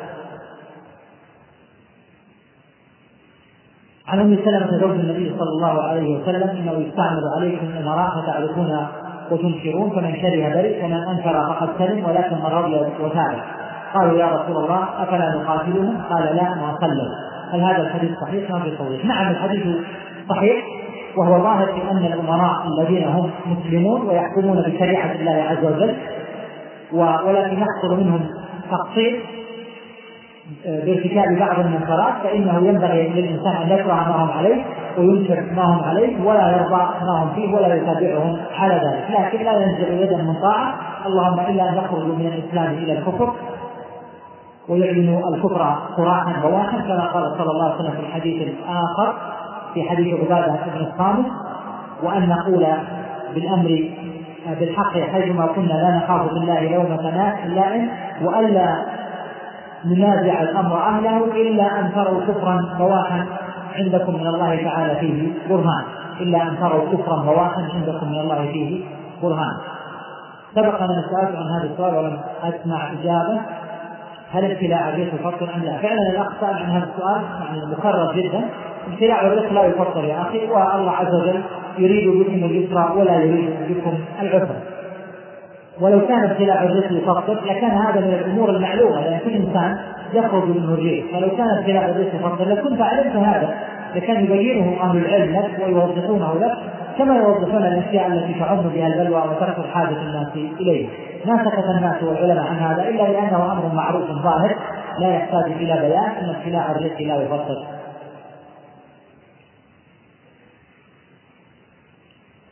عن أم سلمة زوج النبي صلى الله عليه وسلم إنه يستعمل عليكم الأمراء فتعرفون وتنكرون فمن كره برئ ومن أنكر فقد سلم ولكن من رضي وتابع. قالوا يا رسول الله أفلا نقاتلهم؟ قال لا ما صلوا. هل هذا الحديث صحيح ما في صحيح؟ نعم الحديث صحيح، وهو ظاهر في أن الأمراء الذين هم مسلمون ويحكمون بشريعة الله عز وجل ولكن يحصل منهم تقصير بارتكاب بعض المنكرات فإنه ينبغي للإنسان أن يكره ما هم عليه وينكر ما هم عليه ولا يرضى ما هم فيه ولا يتابعهم على ذلك، لكن لا ينزع يدا من طاعة اللهم إلا أن يخرجوا من الإسلام إلى الكفر ويعلنوا الكفر صراحا بواحا كما قال صلى الله عليه وسلم في الحديث الآخر في حديث عبادة بن الصامت وأن نقول بالأمر بالحق حيثما كنا لا نخاف بالله لومة لائم وألا ننازع الأمر أهله إلا أن تروا كفرا بواحا عندكم من الله تعالى فيه برهان إلا أن تروا كفرا بواحا عندكم من الله فيه برهان. سبق أن سألت عن هذا السؤال ولم أسمع إجابة، هل ابتلاع الرزق يفطر أم لا؟ فعلا الأخ سأل عن هذا السؤال يعني مكرر جدا. ابتلاع الرزق لا يفطر يا أخي، والله عز وجل يريد بكم اليسر ولا يريد بكم العسر. ولو كان ابتلاع الرزق يفطر لكان هذا من الأمور المعلومة لأن كل إنسان يخرج منه الرزق، فلو كان ابتلاع الرزق يفطر لكنت علمت هذا لكان يبينه أهل العلم لك ويوضحونه لك كما يوضحون الأشياء التي تعم بها البلوى وتكثر حاجة الناس إليه. ما سكت الناس والعلماء عن هذا إلا لأنه أمر معروف ظاهر لا يحتاج إلى بيان أن ابتلاع الرزق لا يفطر.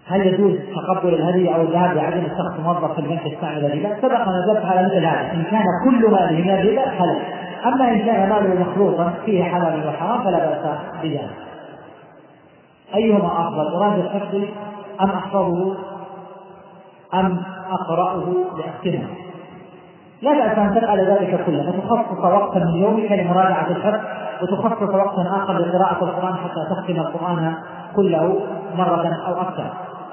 هل يجوز تقبل الهدية أو الذهاب بعدم الشخص موظف في البنك يستعمل الربا؟ سبق أن نزلت على مثل هذا، إن كان كل ماله من الربا حلال، أما إن كان ماله مخلوطا فيه حلال وحرام فلا بأس بذلك. أيهما أفضل، أراد حفظه أم أحفظه أم أقرأه لأختمه؟ لا بأس أن تفعل ذلك كله، وتخصص وقتا من يومك لمراجعة الحفظ، وتخصص وقتا آخر لقراءة القرآن حتى تختم القرآن كله مرة أو أكثر.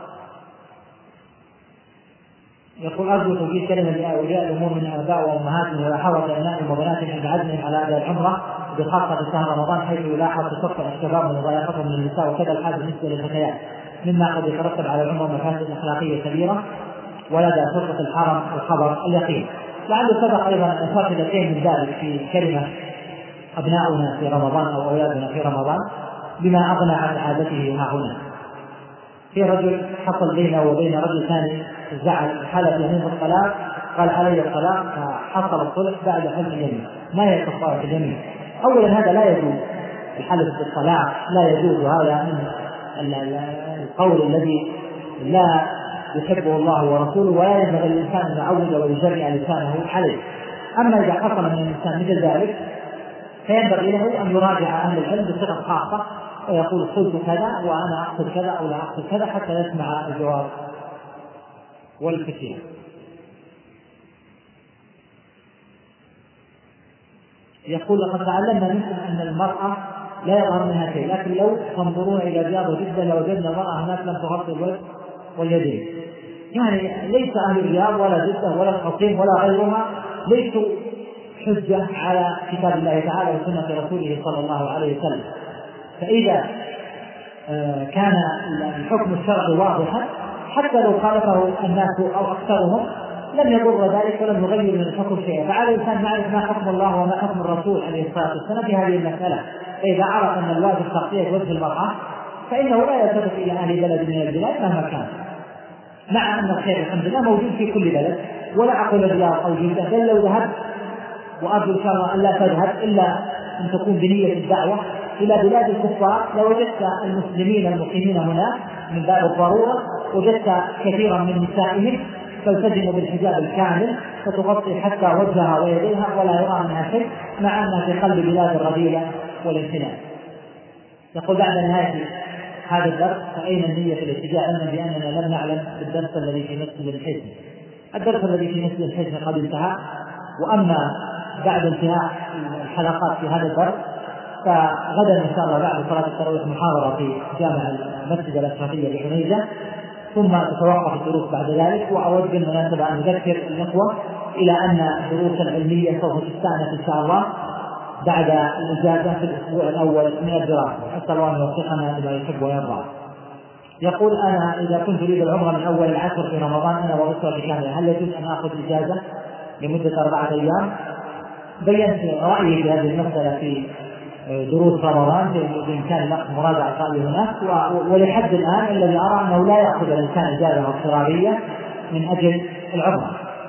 يقول أرجو في كلمة لأولياء الأمور من آباء وأمهاتهم ويحاول أبنائهم وبناتهم عند عزمهم على أداء العمرة بخاصة في شهر رمضان، حيث يلاحظ تكفر الشباب من مضايقتهم من النساء، وكذا الحال بالنسبة للفتيات، مما قد يترتب على العمرة مفاسد أخلاقية كبيرة، ولدى شرطة الحرم الخبر اليقين. لعله سبق أيضا أن أشرت إلى شيء من ذلك في كلمة أبناؤنا في رمضان أو أولادنا في رمضان بما أغنى عن عادته ها هنا. في رجل حصل بينه وبين رجل ثاني زعل، حلف يمين بالطلاق، قال علي الطلاق، فحصل الصلح بعد حلف اليمين. ما هي كفارة اليمين؟ أولا هذا لا يجوز، الحلف بالطلاق لا يجوز، هذا من القول الذي لا يحبه الله ورسوله، ولا ينبغي الإنسان أن يعود ويجرئ لسانه عليه. أما إذا حصل من الإنسان مثل ذلك فينبغي له أن يراجع أهل العلم بصفة خاصة ويقول قلت كذا وأنا أقصد كذا أو لا أقصد كذا حتى يسمع الجواب والفتية. يقول لقد تعلمنا منكم أن المرأة لا يظهر منها شيء، لكن لو تنظرون إلى رياض جدا لوجدنا المرأة هناك لم تغطي الوجه واليدين. يعني ليس أهل الرياض ولا جدة ولا الخطيب ولا غيرها ليسوا حجة على كتاب الله تعالى وسنة رسوله صلى الله عليه وسلم. فإذا كان الحكم الشرعي واضحا حتى لو خالفه الناس أو أكثرهم لم يضر ذلك ولم يغير من الحكم شيئا. فعلى الإنسان معرفة ما حكم الله وما حكم الرسول عليه الصلاة والسلام في هذه المسألة. فإذا عرف أن الواجب تغطية وجه المرأة فإنه لا يلتفت إلى أهل بلد من البلاد مهما كان، مع أن الخير الحمد لله موجود في كل بلد، ولا أقول الرياض أو جدة، بل لو ذهبت وأرجو إن شاء الله أن لا تذهب إلا أن تكون بنية الدعوة إلى بلاد الكفار، لوجدت المسلمين المقيمين هنا من باب الضرورة وجدت كثيرا من نسائهم تلتزم بالحجاب الكامل فتغطي حتى وجهها ويديها ولا يرى منها شيء، مع أنها في قلب بلاد الرذيلة والامتنان. يقول بعد نهاية هذا الدرس فأين النية في الاتجاه؟ علما بأننا لم نعلم بالدرس الذي في مسجد الحزن. الدرس الذي في مسجد الحزن قد انتهى، وأما بعد انتهاء الحلقات في هذا الدرس فغدا إن شاء الله بعد صلاة التراويح محاضرة في جامع المسجد الأشرفية بحنيجة، ثم تتوقف الدروس بعد ذلك. وأود بالمناسبة أن أذكر الإخوة إلى أن الدروس العلمية سوف تستأنف إن شاء الله بعد الإجازة في الأسبوع الأول من الدراسة، أسأل الله أن يوفقنا لما يحب ويرضى. يقول أنا إذا كنت أريد العمرة من أول العشر في رمضان أنا وأسرتي كاملة، هل يجوز أن آخذ إجازة لمدة أربعة أيام؟ بينت رأيي في هذه المسألة في دروس رمضان بإمكان الأخ مراجعة رأيه هناك، ولحد الآن الذي أرى أنه لا يأخذ الإنسان إجازة اضطرارية من أجل العمرة.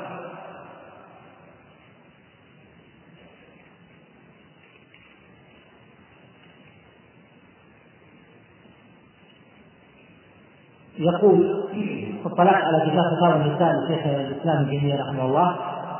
يقول الطلاق على كتاب خطاب النساء للشيخ الإسلام ابن تيمية رحمه الله،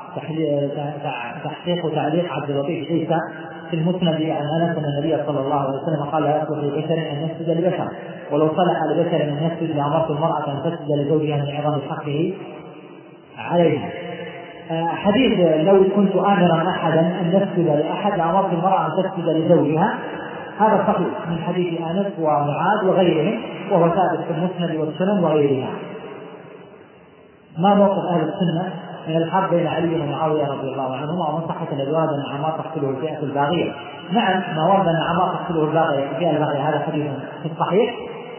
تحقيق وتعليق عبد اللطيف عيسى في المسند عن أنس أن النبي صلى الله عليه وسلم قال لا يصلح لبشر أن يسجد لبشر، ولو صلح لبشر أن يسجد لأمرت المرأة أن تسجد لزوجها من عظم حقه عليها. حديث لو كنت آمرا أحدا أن يسجد لأحد لأمرت المرأة أن تسجد لزوجها، هذا صحيح من حديث أنس ومعاذ وغيرهم، وهو ثابت في المسند والسنن وغيرها. ما موقف أهل السنة من الحرب بين علي ومعاوية رضي الله عنهما ومن صحة الأجواد أن عمار تقتله الفئة الباغية؟ نعم، ما ورد أن عمار تقتله الباغية الفئة الباغية هذا حديث في الصحيح.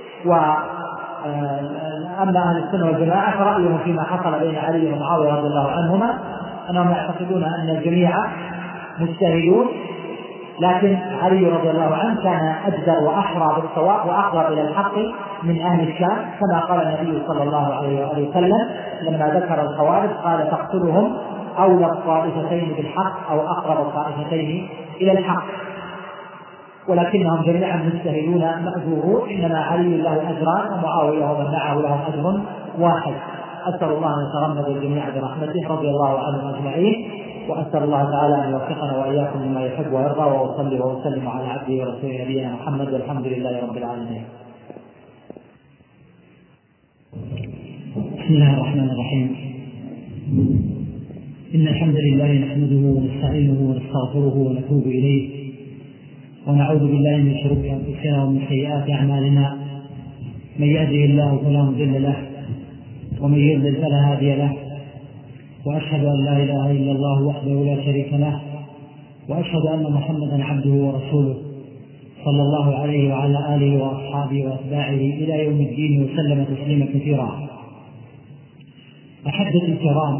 وأما أهل السنة والجماعة فرأيهم فيما حصل بين علي ومعاوية رضي الله عنهما أنهم يعتقدون أن الجميع مجتهدون، لكن علي رضي الله عنه كان أجدر وأحرى بالصواب وأقرب إلى الحق من أهل الشام، كما قال النبي صلى الله عليه وسلم لما ذكر الخوارج قال تقتلهم أولى الطائفتين بالحق أو أقرب الطائفتين إلى الحق. ولكنهم جميعا مجتهدون مأجورون، إنما علي له أجران ومعاوية ومن معه له أجر واحد. أسأل الله أن يتغمد الجميع برحمته رضي الله عنهم أجمعين، وأسأل الله تعالى أن يوفقنا وإياكم لما يحب ويرضى، وأصلي وأسلم على عبده ورسوله نبينا محمد، والحمد لله رب العالمين. بسم الله الرحمن الرحيم. إن الحمد لله نحمده ونستعينه ونستغفره ونتوب إليه، ونعوذ بالله من شرور أنفسنا ومن سيئات أعمالنا. من يهده الله فلا مضل له، ومن يضلل فلا هادي له، وأشهد أن لا إله إلا الله وحده لا شريك له، وأشهد أن محمدا عبده ورسوله صلى الله عليه وعلى آله وأصحابه وأتباعه إلى يوم الدين، وسلم تسليما كثيرا. أحبتي الكرام،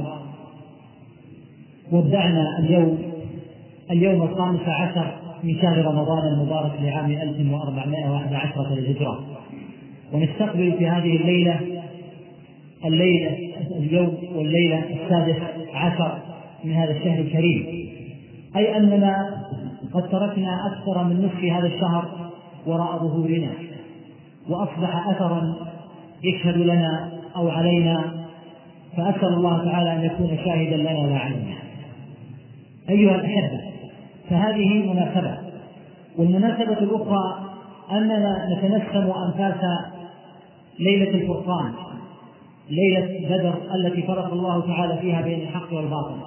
ودعنا اليوم اليوم الخامس عشر من شهر رمضان المبارك لعام ألف وأربعمائة وأحد عشر للهجرة، ونستقبل في هذه الليلة الليلة اليوم والليلة السادس عشر من هذا الشهر الكريم، أي أننا قد تركنا أكثر من نصف هذا الشهر وراء ظهورنا، وأصبح أثرا يشهد لنا أو علينا، فأسأل الله تعالى أن يكون شاهدا لنا لا علينا. أيها الأحبة، فهذه مناسبة، والمناسبة الأخرى أننا نتنسم أنفاس ليلة الفرقان، ليلة بدر التي فرق الله تعالى فيها بين الحق والباطل.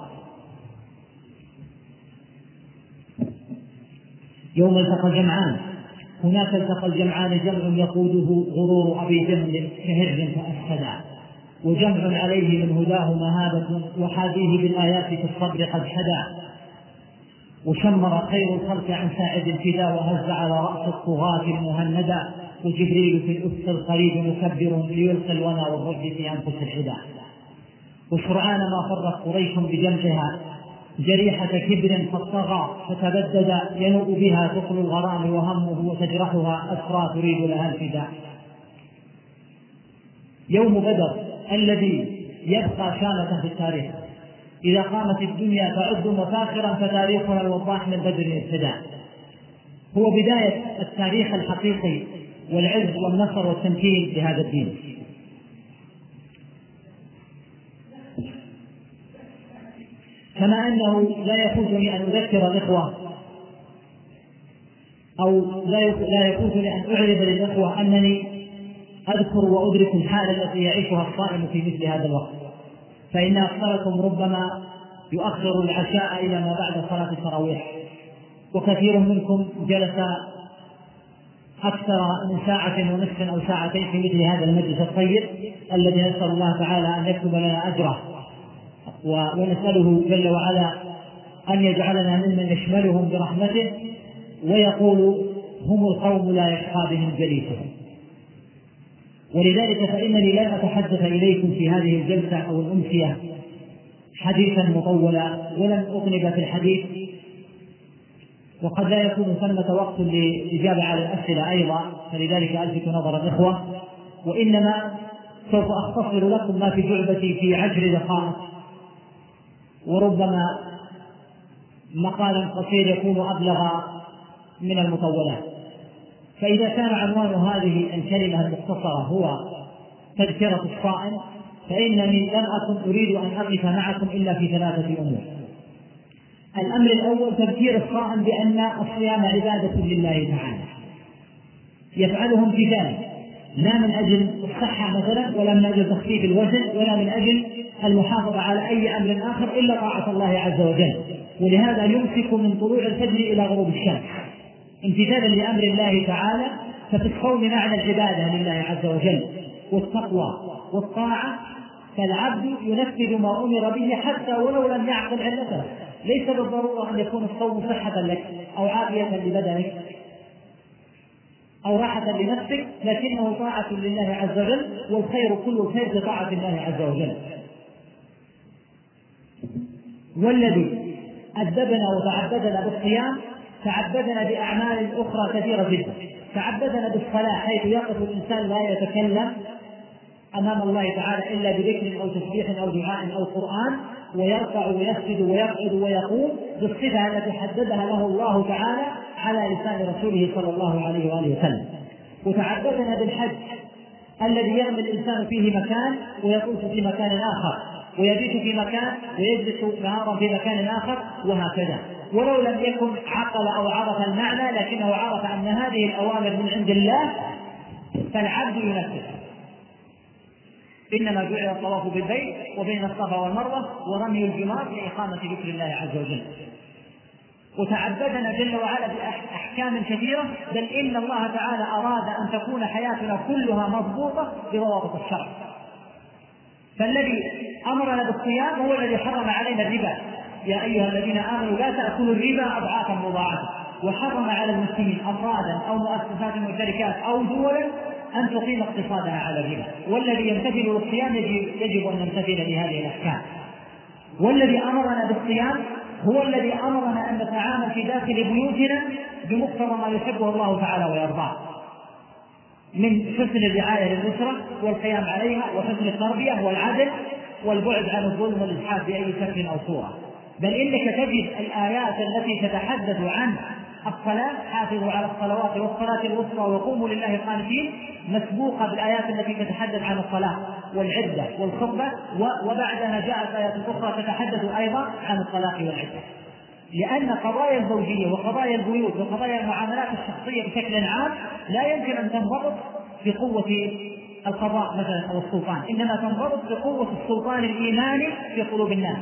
يوم التقى الجمعان، هناك التقى الجمعان، جمع يقوده غرور أبي جهل كهر فأفسدا، وجمع عليه من هداه مهابة، وحاذيه بالآيات في الصبر قد حدا، وشمر خير الخلق عن ساعد الفدا، وهز على رأس الطغاة المهندا، وجبريل في الأفق القريب مكبر ليلقي الونا والرعب في أنفس العدا. وسرعان ما فرت قريش بجمعها جريحة كبر فاطغى، فتبدد ينوء بها ثقل الغرام وهمه، وتجرحها أسرى تريد لها الفداء. يوم بدر الذي يبقى شامة في التاريخ، إذا قامت الدنيا تعد مفاخرا فتاريخها الوضاح من بدر ابتداء، هو بداية التاريخ الحقيقي والعز والنصر والتمكين لهذا الدين. كما أنه لا يفوتني أن أذكر الإخوة أو لا يفوتني أن أعرض للإخوة أنني أذكر وأدرك الحالة التي يعيشها الصائم في مثل هذا الوقت، فإن أكثركم ربما يؤخر العشاء إلى ما بعد صلاة التراويح، وكثير منكم جلس أكثر من ساعة ونصف أو ساعتين في مثل هذا المجلس الطيب الذي نسأل الله تعالى أن يكتب لنا أجره، ونسأله جل وعلا أن يجعلنا ممن يشملهم برحمته، ويقول هم القوم لا يشقى بهم جليسهم. ولذلك فإنني لن أتحدث إليكم في هذه الجلسة أو الأمسية حديثا مطولا، ولن أطنب في الحديث، وقد لا يكون ثمة وقت للإجابة على الأسئلة أيضا، فلذلك ألفت نظر الإخوة، وإنما سوف أختصر لكم ما في جعبتي في عشر دقائق، وربما مقالا قصير يكون أبلغ من المطولات. فإذا كان عنوان هذه الكلمة المختصرة هو تذكرة الصائم، فإنني لم أكن أريد أن أقف معكم إلا في ثلاثة أمور. الأمر الأول تذكير الصائم بأن الصيام عبادة لله تعالى يفعله امتثالا، لا من أجل الصحة مثلا، ولا من أجل تخفيف الوزن، ولا من أجل المحافظة على أي أمر آخر إلا طاعة الله عز وجل. ولهذا يمسك من طلوع الفجر إلى غروب الشمس امتثالا لأمر الله تعالى. ففي الصوم معنى العبادة لله عز وجل والتقوى والطاعة، فالعبد ينفذ ما أمر به حتى ولو لم يعقل علته. ليس بالضرورة أن يكون الصوم صحة لك أو عافية لبدنك أو راحة لنفسك، لكنه طاعة لله عز وجل، والخير كل الخير في طاعة الله عز وجل. والذي أدبنا وتعبدنا بالصيام تعبدنا بأعمال أخرى كثيرة جدا. تعبدنا بالصلاة حيث يقف الإنسان لا يتكلم أمام الله تعالى إلا بذكر أو تسبيح أو دعاء أو قرآن، ويركع ويسجد ويقعد ويقوم بالصفة التي حددها له الله تعالى على لسان رسوله صلى الله عليه وآله وسلم. وتعبدنا بالحج الذي يعمل الإنسان فيه مكان ويطوف في مكان آخر، ويبيت في مكان ويجلس نهارا في مكان آخر، وهكذا. ولو لم يكن عقل أو عرف المعنى لكنه عرف أن هذه الأوامر من عند الله فالعبد ينفذ. إنما جعل الطواف بالبيت وبين الصفا والمروة ورمي الجمار لإقامة ذكر الله عز وجل. وتعبدنا جل وعلا بأحكام كثيرة، بل إن الله تعالى أراد أن تكون حياتنا كلها مضبوطة بضوابط الشرع. فالذي أمرنا بالصيام هو الذي حرم علينا الربا، يا أيها الذين آمنوا لا تأكلوا الربا أضعافا مضاعفة، وحرم على المسلمين أفرادا أو مؤسسات وشركات أو دولا أن تقيم اقتصادها على الربا. والذي يمتثل للصيام يجب, يجب أن نمتثل بهذه الأحكام. والذي أمرنا بالصيام هو الذي أمرنا أن نتعامل في داخل بيوتنا بمقتضى ما يحبه الله تعالى ويرضاه من حسن الرعاية للأسرة والقيام عليها وحسن التربية والعدل والبعد عن الظلم والإلحاد بأي شكل أو صورة. بل إنك تجد الآيات التي تتحدث عن الصلاة، حافظوا على الصلوات والصلاة الوسطى وقوموا لله قانتين، مسبوقة بالآيات التي تتحدث عن الصلاة والعدة والخطبة، وبعدها جاءت آيات أخرى تتحدث أيضا عن الطلاق والعدة. لأن قضايا الزوجية وقضايا البيوت وقضايا المعاملات الشخصية بشكل عام لا يمكن أن تنضبط بقوة القضاء مثلا أو السلطان، إنما تنضبط بقوة السلطان الإيماني في قلوب الناس،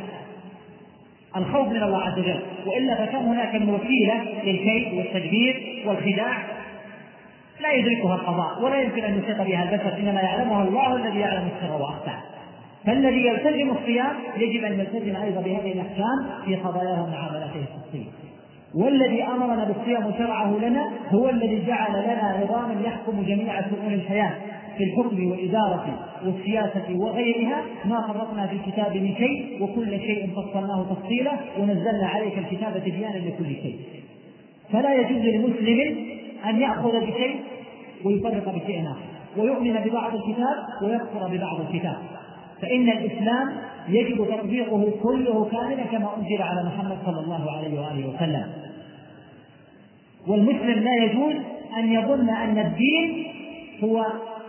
الخوف من الله عز وجل. وإلا فكان هناك من وسيلة للكيد والتدبير والخداع لا يدركها القضاء ولا يمكن أن يحيط بها البشر، إنما يعلمها الله الذي يعلم السر وأخفى. فالذي يلتزم الصيام يجب أن يلتزم أيضا بهذه الأحكام في قضاياه ومعاملاته الشخصية. والذي أمرنا بالصيام وشرعه لنا هو الذي جعل لنا نظاما يحكم جميع شؤون الحياة في الحكم والإدارة والسياسة وغيرها، ما فرطنا في الكتاب من شيء وكل شيء فصلناه تفصيلا ونزلنا عليك الكتاب تبيانا لكل شيء. فلا يجوز لمسلم أن يأخذ بشيء ويفرق بشيء آخر، ويؤمن ببعض الكتاب ويكفر ببعض الكتاب، فإن الإسلام يجب تطبيقه كله كاملا كما أنزل على محمد صلى الله عليه وآله وسلم. والمسلم لا يجوز أن يظن أن الدين هو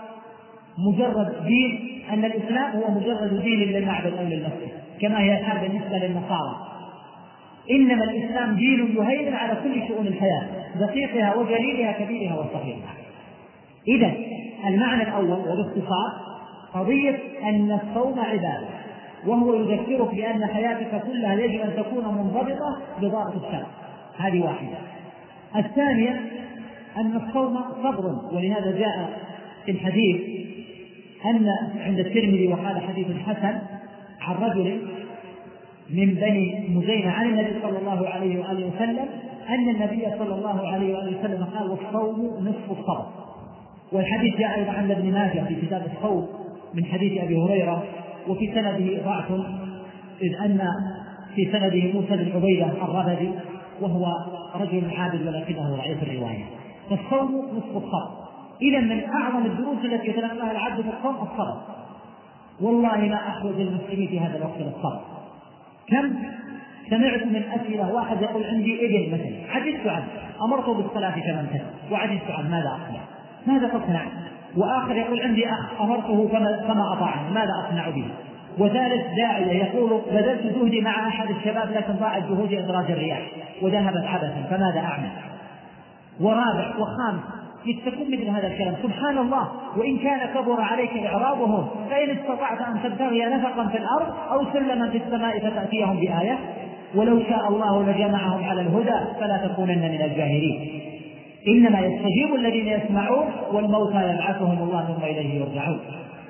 مجرد دين، أن الإسلام هو مجرد دين للمعبد أو للمسجد كما هي الحال بالنسبة للنصارى. إنما الإسلام دين يهيمن على كل شؤون الحياة، دقيقها وجليلها كبيرها وصغيرها. إذن المعنى الأول وباختصار قضية أن الصوم عبادة، وهو يذكرك بأن حياتك كلها يجب أن تكون منضبطة بضابط الشرع. هذه واحدة. الثانية أن الصوم صبر، ولهذا جاء في الحديث أن عند الترمذي وقال حديث حسن عن رجل من بني مزينة عن النبي صلى الله عليه وآله وسلم أن النبي صلى الله عليه وآله وسلم قال والصوم نصف الصبر. والحديث جاء أيضا عن ابن ماجه في كتاب الصوم من حديث أبي هريرة، وفي سنده ضعف إذ أن في سنده موسى بن عبيدة الربدي وهو رجل عابد ولكنه ضعيف الرواية. فالصوم نصف الصبر. إذا من أعظم الدروس التي يتلقاها العبد في الصوم الصبر. والله ما أحوج المسلمين في هذا الوقت للصبر. كم سمعت من أسئلة واحد يقول عندي ابن مثلا عجزت عنه أمرته بالصلاة كما امتثل وعجزت عنه ماذا أصنع؟ ماذا تصنع؟ وآخر يقول عندي أخ أمرته فما, فما أطاعني ماذا أصنع به؟ وثالث داعية يقول بذلت جهدي مع أحد الشباب لكن ضاعت جهودي إدراج الرياح وذهبت عبثا فماذا أعمل؟ ورابع وخامس يستكون مثل هذا الكلام. سبحان الله، وإن كان كبر عليك إعراضهم فإن استطعت أن تبتغي نفقا في الأرض أو سلما في السماء فتأتيهم بآية ولو شاء الله لجمعهم على الهدى فلا تكونن من الجاهلين. إنما يستجيب الذين يسمعون والموتى يبعثهم الله ثم إليه يرجعون.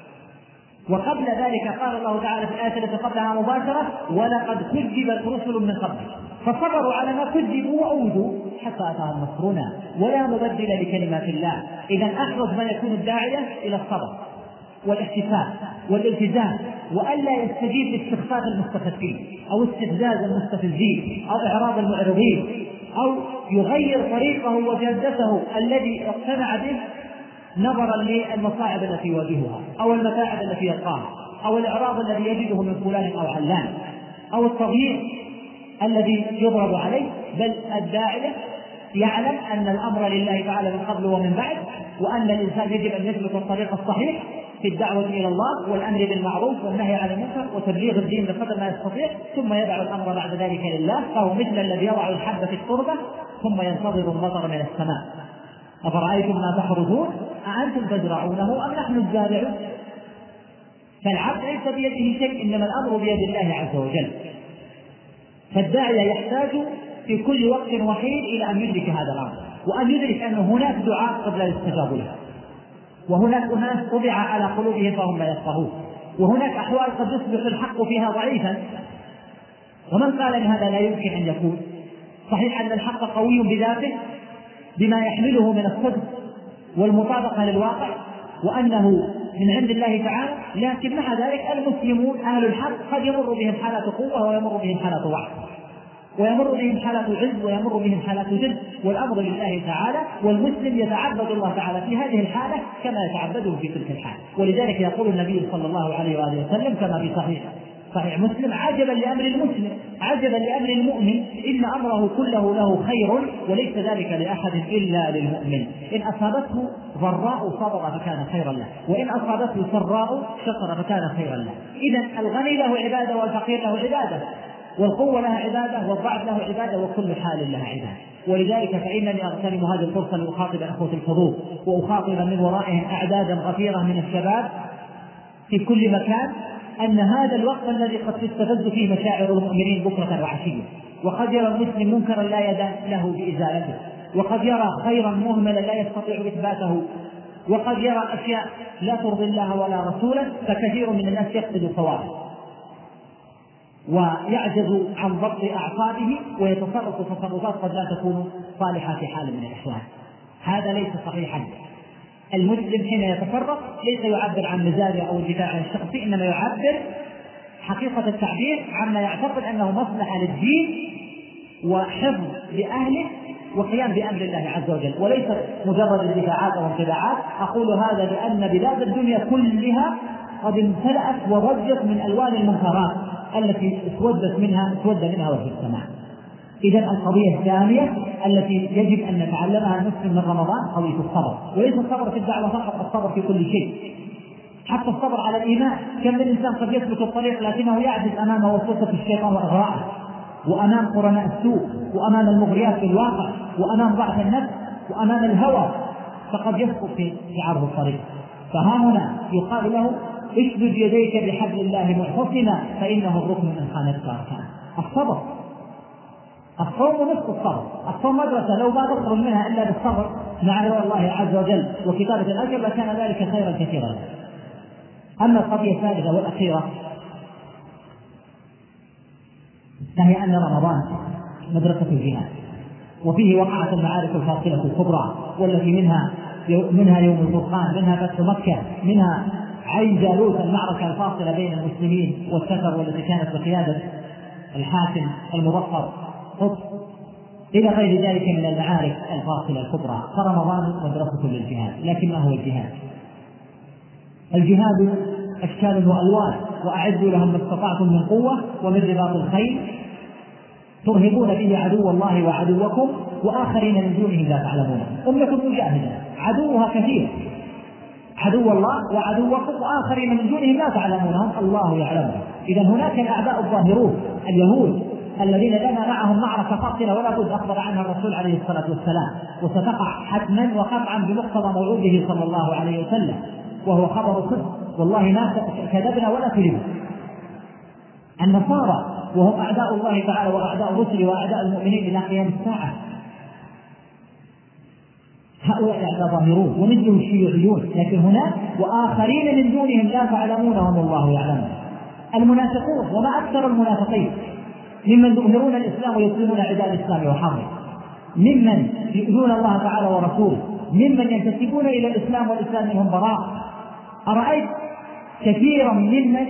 وقبل ذلك قال الله تعالى في الآية التي قبلها مباشرة ولقد كذبت رسل من قبل فصبروا على ما كذبوا وأوذوا حتى أتاهم نصرنا ولا مبدل لكلمات الله. إذا أحرص ما يكون الداعية إلى الصبر والاحتساب والالتزام، وألا يستجيب لاستخفاف المستخفين أو استفزاز المستفزين أو إعراض المعرضين أو يغير طريقه وجادته الذي اقتنع به نظرا للمصاعب التي يواجهها أو المتاعب التي يلقاها أو الإعراض الذي يجده من فلان أو علان أو التغيير الذي يضرب عليه. بل الداعية يعلم أن الأمر لله تعالى من قبل ومن بعد، وأن الإنسان يجب أن يسلك الطريق الصحيح في الدعوة إلى الله والأمر بالمعروف والنهي عن المنكر وتبليغ الدين بقدر ما يستطيع، ثم يدع الأمر بعد ذلك لله. فهو مثل الذي يضع الحبة في التربة ثم ينتظر المطر من السماء. أفرأيتم ما تحرثون أأنتم تزرعونه أم نحن الزارعون؟ فالعبد ليس بيده شيء، إنما الأمر بيد الله عز وجل. فالداعية يحتاج في كل وقت وحيد إلى أن يدرك هذا الأمر، وأن يدرك أن هناك دعاء قد لا يستجاب له، وهناك أناس طبع على قلوبهم فهم لا يفقهون، وهناك أحوال قد يصبح الحق فيها ضعيفا. ومن قال أن هذا لا يمكن أن يكون؟ صحيح أن الحق قوي بذاته بما يحمله من الصدق والمطابقة للواقع، وأنه من عند الله تعالى، لكن مع ذلك المسلمون أهل الحق قد يمر بهم حالات قوة ويمر بهم حالات ضعف، ويمر بهم حالات عز ويمر بهم حالات جد، والأمر لله تعالى، والمسلم يتعبد الله تعالى في هذه الحالة كما يتعبده في تلك الحالة. ولذلك يقول النبي صلى الله عليه وآله وسلم كما في صحيح صحيح مسلم: عجبا لأمر المسلم، عجبا لأمر المؤمن، إن أمره كله له خير وليس ذلك لأحد إلا للمؤمن، إن أصابته ضراء صبر فكان خيرا له، وإن أصابته سراء شكر فكان خيرا له. إذن الغني له عبادة والفقير له عبادة، والقوة لها عبادة والضعف له عبادة، وكل حال لها عبادة. ولذلك فإنني أغتنم هذه الفرصة لأخاطب أخوة الحضور، وأخاطب من ورائهم أعدادا غفيرة من الشباب في كل مكان، أن هذا الوقت الذي قد تستفز فيه مشاعر المؤمنين بكرة وعشية، وقد يرى المسلم منكرا لا يد له بإزالته، وقد يرى خيرا مهملا لا يستطيع إثباته، وقد يرى أشياء لا ترضي الله ولا رسوله، فكثير من الناس يفقد صوابه ويعجز عن ضبط أعصابه ويتصرف تصرفات قد لا تكون صالحة في حال من الأحوال. هذا ليس صحيحا. المسلم حين يتفرق ليس يعبر عن مزاجه أو الدفاع عن الشخصي، إنما يعبر حقيقة التعبير عما يعتقد أنه مصلحة للدين وحفظ لأهله وقيام بأمر الله عز وجل، وليس مجرد الدفاعات وانخداعات. أقول هذا لأن بلاد الدنيا كلها قد امتلأت وضجت من ألوان المنكرات التي اسودت منها اسود منها وجه السماء. إذن القضية الثانية التي يجب أن نتعلمها المسلم من رمضان قضية الصبر، وليس الصبر في الدعوة فقط، الصبر في كل شيء، حتى الصبر على الإيمان. كم من إنسان قد يسلك الطريق لكنه يعجز أمام وسوسة الشيطان وإغراءه، وأمام قرناء السوء، وأمام المغريات في الواقع، وأمام ضعف النفس، وأمام الهوى، فقد يسقط في عرض الطريق. فها هنا يقال له: اشدد يديك بحبل الله معتصما فإنه الركن من خانتك أركان. الصبر، الصوم نصف الصبر، الصوم مدرسة لو ما تخرج منها إلا بالصبر مع رضا الله عز وجل وكتابة الأجر لكان ذلك خيرا كثيرا. أما القضية الثالثة والأخيرة فهي أن رمضان مدرسة الجهاد، وفيه وقعت المعارك الفاصلة الكبرى، والتي منها منها يوم الفرقان، منها فتح مكة، منها عين جالوت المعركة الفاصلة بين المسلمين والكفر، والتي كانت بقيادة الحاكم المظفر قطب، إلى غير ذلك من المعارك الفاصلة الكبرى. فرمضان مدرسة للجهاد. لكن ما هو الجهاد؟ الجهاد أشكال وألوان، وأعدوا لهم ما استطعتم من قوة ومن رباط الخيل ترهبون به عدو الله وعدوكم وآخرين من دونهم لا تعلمون. أمة مجاهدة عدوها كثير، عدو الله وعدوكم وآخرين من دونهم لا تعلمونهم الله يعلمهم. إذا هناك الأعداء الظاهرون اليهود الذين لنا معهم معركة فاصلة ولا بد أخبر عنها الرسول عليه الصلاة والسلام، وستقع حتما وقطعا بمقتضى موعوده صلى الله عليه وسلم، وهو خبر صدق والله ما كذبنا ولا كذبنا. النصارى وهم أعداء الله تعالى وأعداء رسله وأعداء المؤمنين إلى قيام الساعة، هؤلاء أعداء ظاهرون ومثلهم الشيوعيون، لكن هناك وآخرين من دونهم لا تعلمونهم الله يعلمهم. المنافقون، وما أكثر المنافقين، ممن يظهرون الإسلام ويسلمون عداء الإسلام وحرمه، ممن يؤذون الله تعالى ورسوله، ممن ينتسبون إلى الإسلام والإسلام منهم براء. أرأيت كثيرا ممن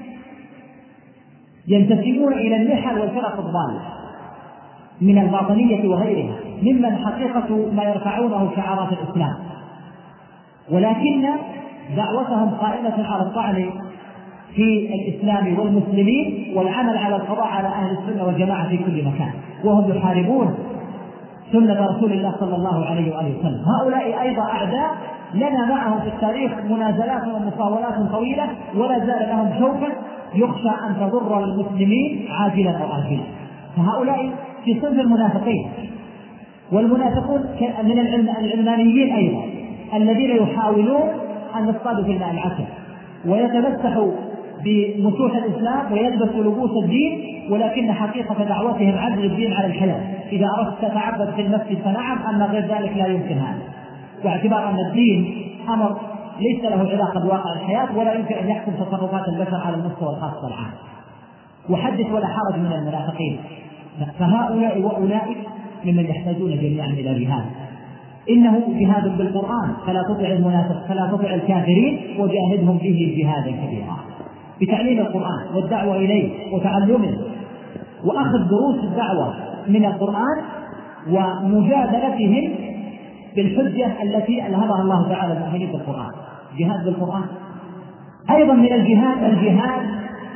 ينتسبون إلى النحل والفرق الضالة من الباطنية وغيرها، ممن حقيقة ما يرفعونه شعارات الإسلام، ولكن دعوتهم قائمة على الطعن في الإسلام والمسلمين والعمل على القضاء على أهل السنة والجماعة في كل مكان، وهم يحاربون سنة رسول الله صلى الله عليه وآله وسلم. هؤلاء أيضا أعداء لنا معهم في التاريخ منازلات ومفاولات طويلة، ولا زال لهم شوكة يخشى أن تضر المسلمين عاجلا أو آجلا. فهؤلاء في صنف المنافقين. والمنافقون من العلمانيين أيضا الذين يحاولون أن يصطادوا في الماء العسل ويتمسحوا بمسوح الإسلام ويلبسوا لبوس الدين، ولكن حقيقة دعوتهم عدل الدين على الحياة. إذا أردت تتعبد في المسجد فنعم، أما غير ذلك لا يمكن هذا، واعتبار أن الدين أمر ليس له علاقة بواقع الحياة ولا يمكن أن يحكم تصرفات البشر على المستوى الخاص والعام. وحدث ولا حرج من المنافقين. فهؤلاء وأولئك ممن يحتاجون جميعا إلى جهاد. إنه جهاد بالقرآن، فلا تطع المنافق فلا تطع الكافرين وجاهدهم به جهادا كبيرا، بتعليم القرآن والدعوة إليه وتعلمه وأخذ دروس الدعوة من القرآن ومجادلتهم بالحجة التي ألهمها الله تعالى المؤمنين بالقرآن. جهاد بالقرآن. أيضا من الجهاد الجهاد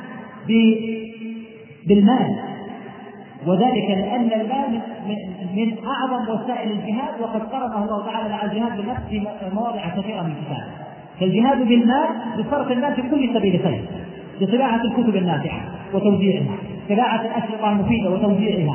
بالمال، وذلك لأن المال من أعظم وسائل الجهاد، وقد قرنه الله تعالى مع الجهاد بالنفس في مواضع كثيرة من كتابه. فالجهاد بالمال بصرف المال في كل سبيل خير، بطباعة الكتب النافعة وتوزيعها، طباعة الأشرطة المفيدة وتوزيعها،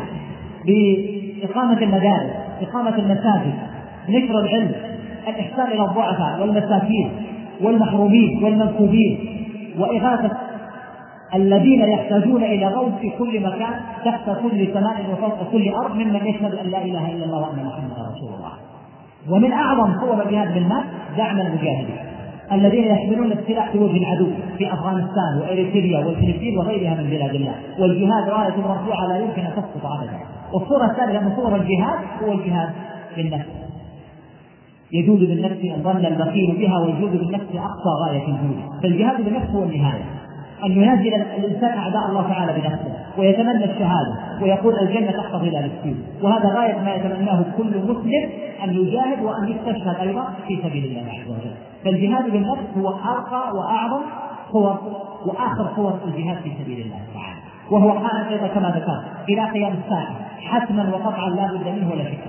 بإقامة المدارس، إقامة المساجد، نشر العلم، الإحسان إلى الضعفاء والمساكين والمحرومين والمنكوبين، وإغاثة الذين يحتاجون إلى غوث في كل مكان تحت كل سماء وفوق كل أرض، ممن يشهد أن لا إله إلا الله وأن محمدا رسول الله. ومن أعظم صور الجهاد بالمال دعم المجاهدين الذين يحملون السلاح في وجه العدو في أفغانستان وإريتريا والفلبين وغيرها من بلاد الله. والجهاد راية مرفوعة لا يمكن أن تسقط أبدا. والصورة الثالثة من صور الجهاد هو الجهاد بالنفس. يجود بالنفس أن ظن البخيل بها، ويجود بالنفس أقصى غاية الجود. فالجهاد بالنفس هو النهاية، أن ينازل الإنسان أعداء الله تعالى بنفسه ويتمنى الشهادة ويقول الجنة تحت ظلال السيوف. وهذا غاية ما يتمناه كل مسلم، أن يجاهد وأن يستشهد أيضا في سبيل الله عز وجل. فالجهاد بالنفس هو أرقى وأعظم صور وآخر صور الجهاد في سبيل الله تعالى، وهو حال أيضا كما ذكرت إلى قيام الساعة حتما وقطعا لا بد منه ولا شك.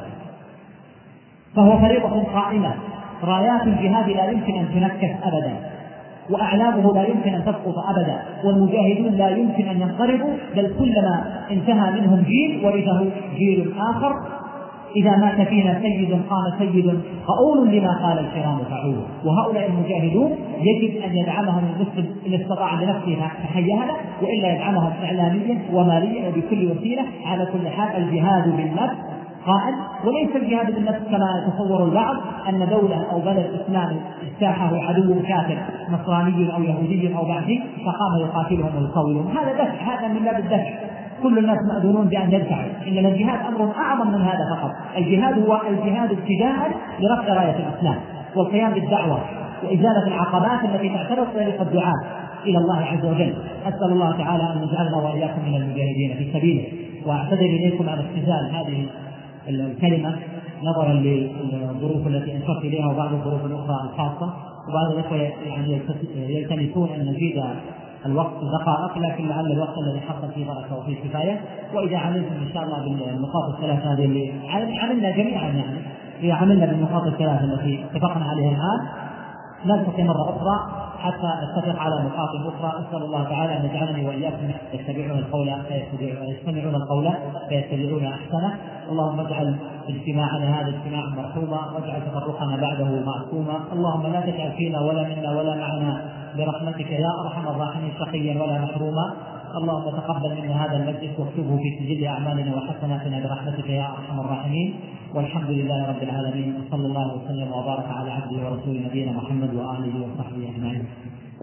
فهو فريضة قائمة. رايات الجهاد لا يمكن أن تنكس أبدا، وأعلامه لا يمكن أن تسقط أبدا، والمجاهدون لا يمكن أن ينقرضوا، بل كلما انتهى منهم جيل ورثه جيل آخر. إذا مات فينا سيد قام سيد قؤول لما قال الكرام فعول. وهؤلاء المجاهدون يجب أن يدعمهم المسلم إن استطاع بنفسه فحيها له، وإلا يدعمهم إعلاميا وماليا وبكل وسيلة. على كل حال الجهاد بالنفس قائم، وليس الجهاد بالنفس كما يتصور البعض أن دولة أو بلد إسلامي اجتاحه عدو كافر نصراني أو يهودي أو بعثي فقام يقاتلهم ويقاومهم. هذا دفع، هذا من باب الدفع. كل الناس مأذونون بأن يدفعوا، إنما الجهاد أمر أعظم من هذا فقط. الجهاد هو الجهاد ابتداء لرفع راية الإسلام والقيام بالدعوة وإزالة العقبات التي تعترض طريق الدعاء إلى الله عز وجل. أسأل الله تعالى أن يجعلنا وإياكم من المجاهدين في سبيله. وأعتذر إليكم على اختزال هذه الكلمة نظرا للظروف التي انشرت إليها وبعض الظروف الأخرى الخاصة، وبعض الأخوة يعني يلتمسون أن نزيد الوقت دقائق، لكن لعل الوقت الذي حصل فيه بركة وفيه كفاية. وإذا عملتم إن شاء الله بالنقاط الثلاث هذه اللي عملنا جميعا، يعني إذا عملنا بالنقاط الثلاث التي اتفقنا عليها الآن نلتقي مرة أخرى حتى نتفق على نقاط أخرى. أسأل الله تعالى أن يجعلني وإياكم يتبعون القول فيستمعون القول فيتبعون أحسنه. اللهم اجعل اجتماعنا هذا اجتماعا مرحوما، واجعل تفرقنا بعده معصوما. اللهم لا تجعل فينا ولا منا ولا معنا برحمتك يا أرحم الراحمين شقيا ولا محروما. اللهم تقبل منا هذا المجلس واكتبه في سجل أعمالنا وحسناتنا برحمتك يا أرحم الراحمين. والحمد لله رب العالمين، وصلى الله وسلم وبارك على عبده ورسوله نبينا محمد وآله وصحبه أجمعين.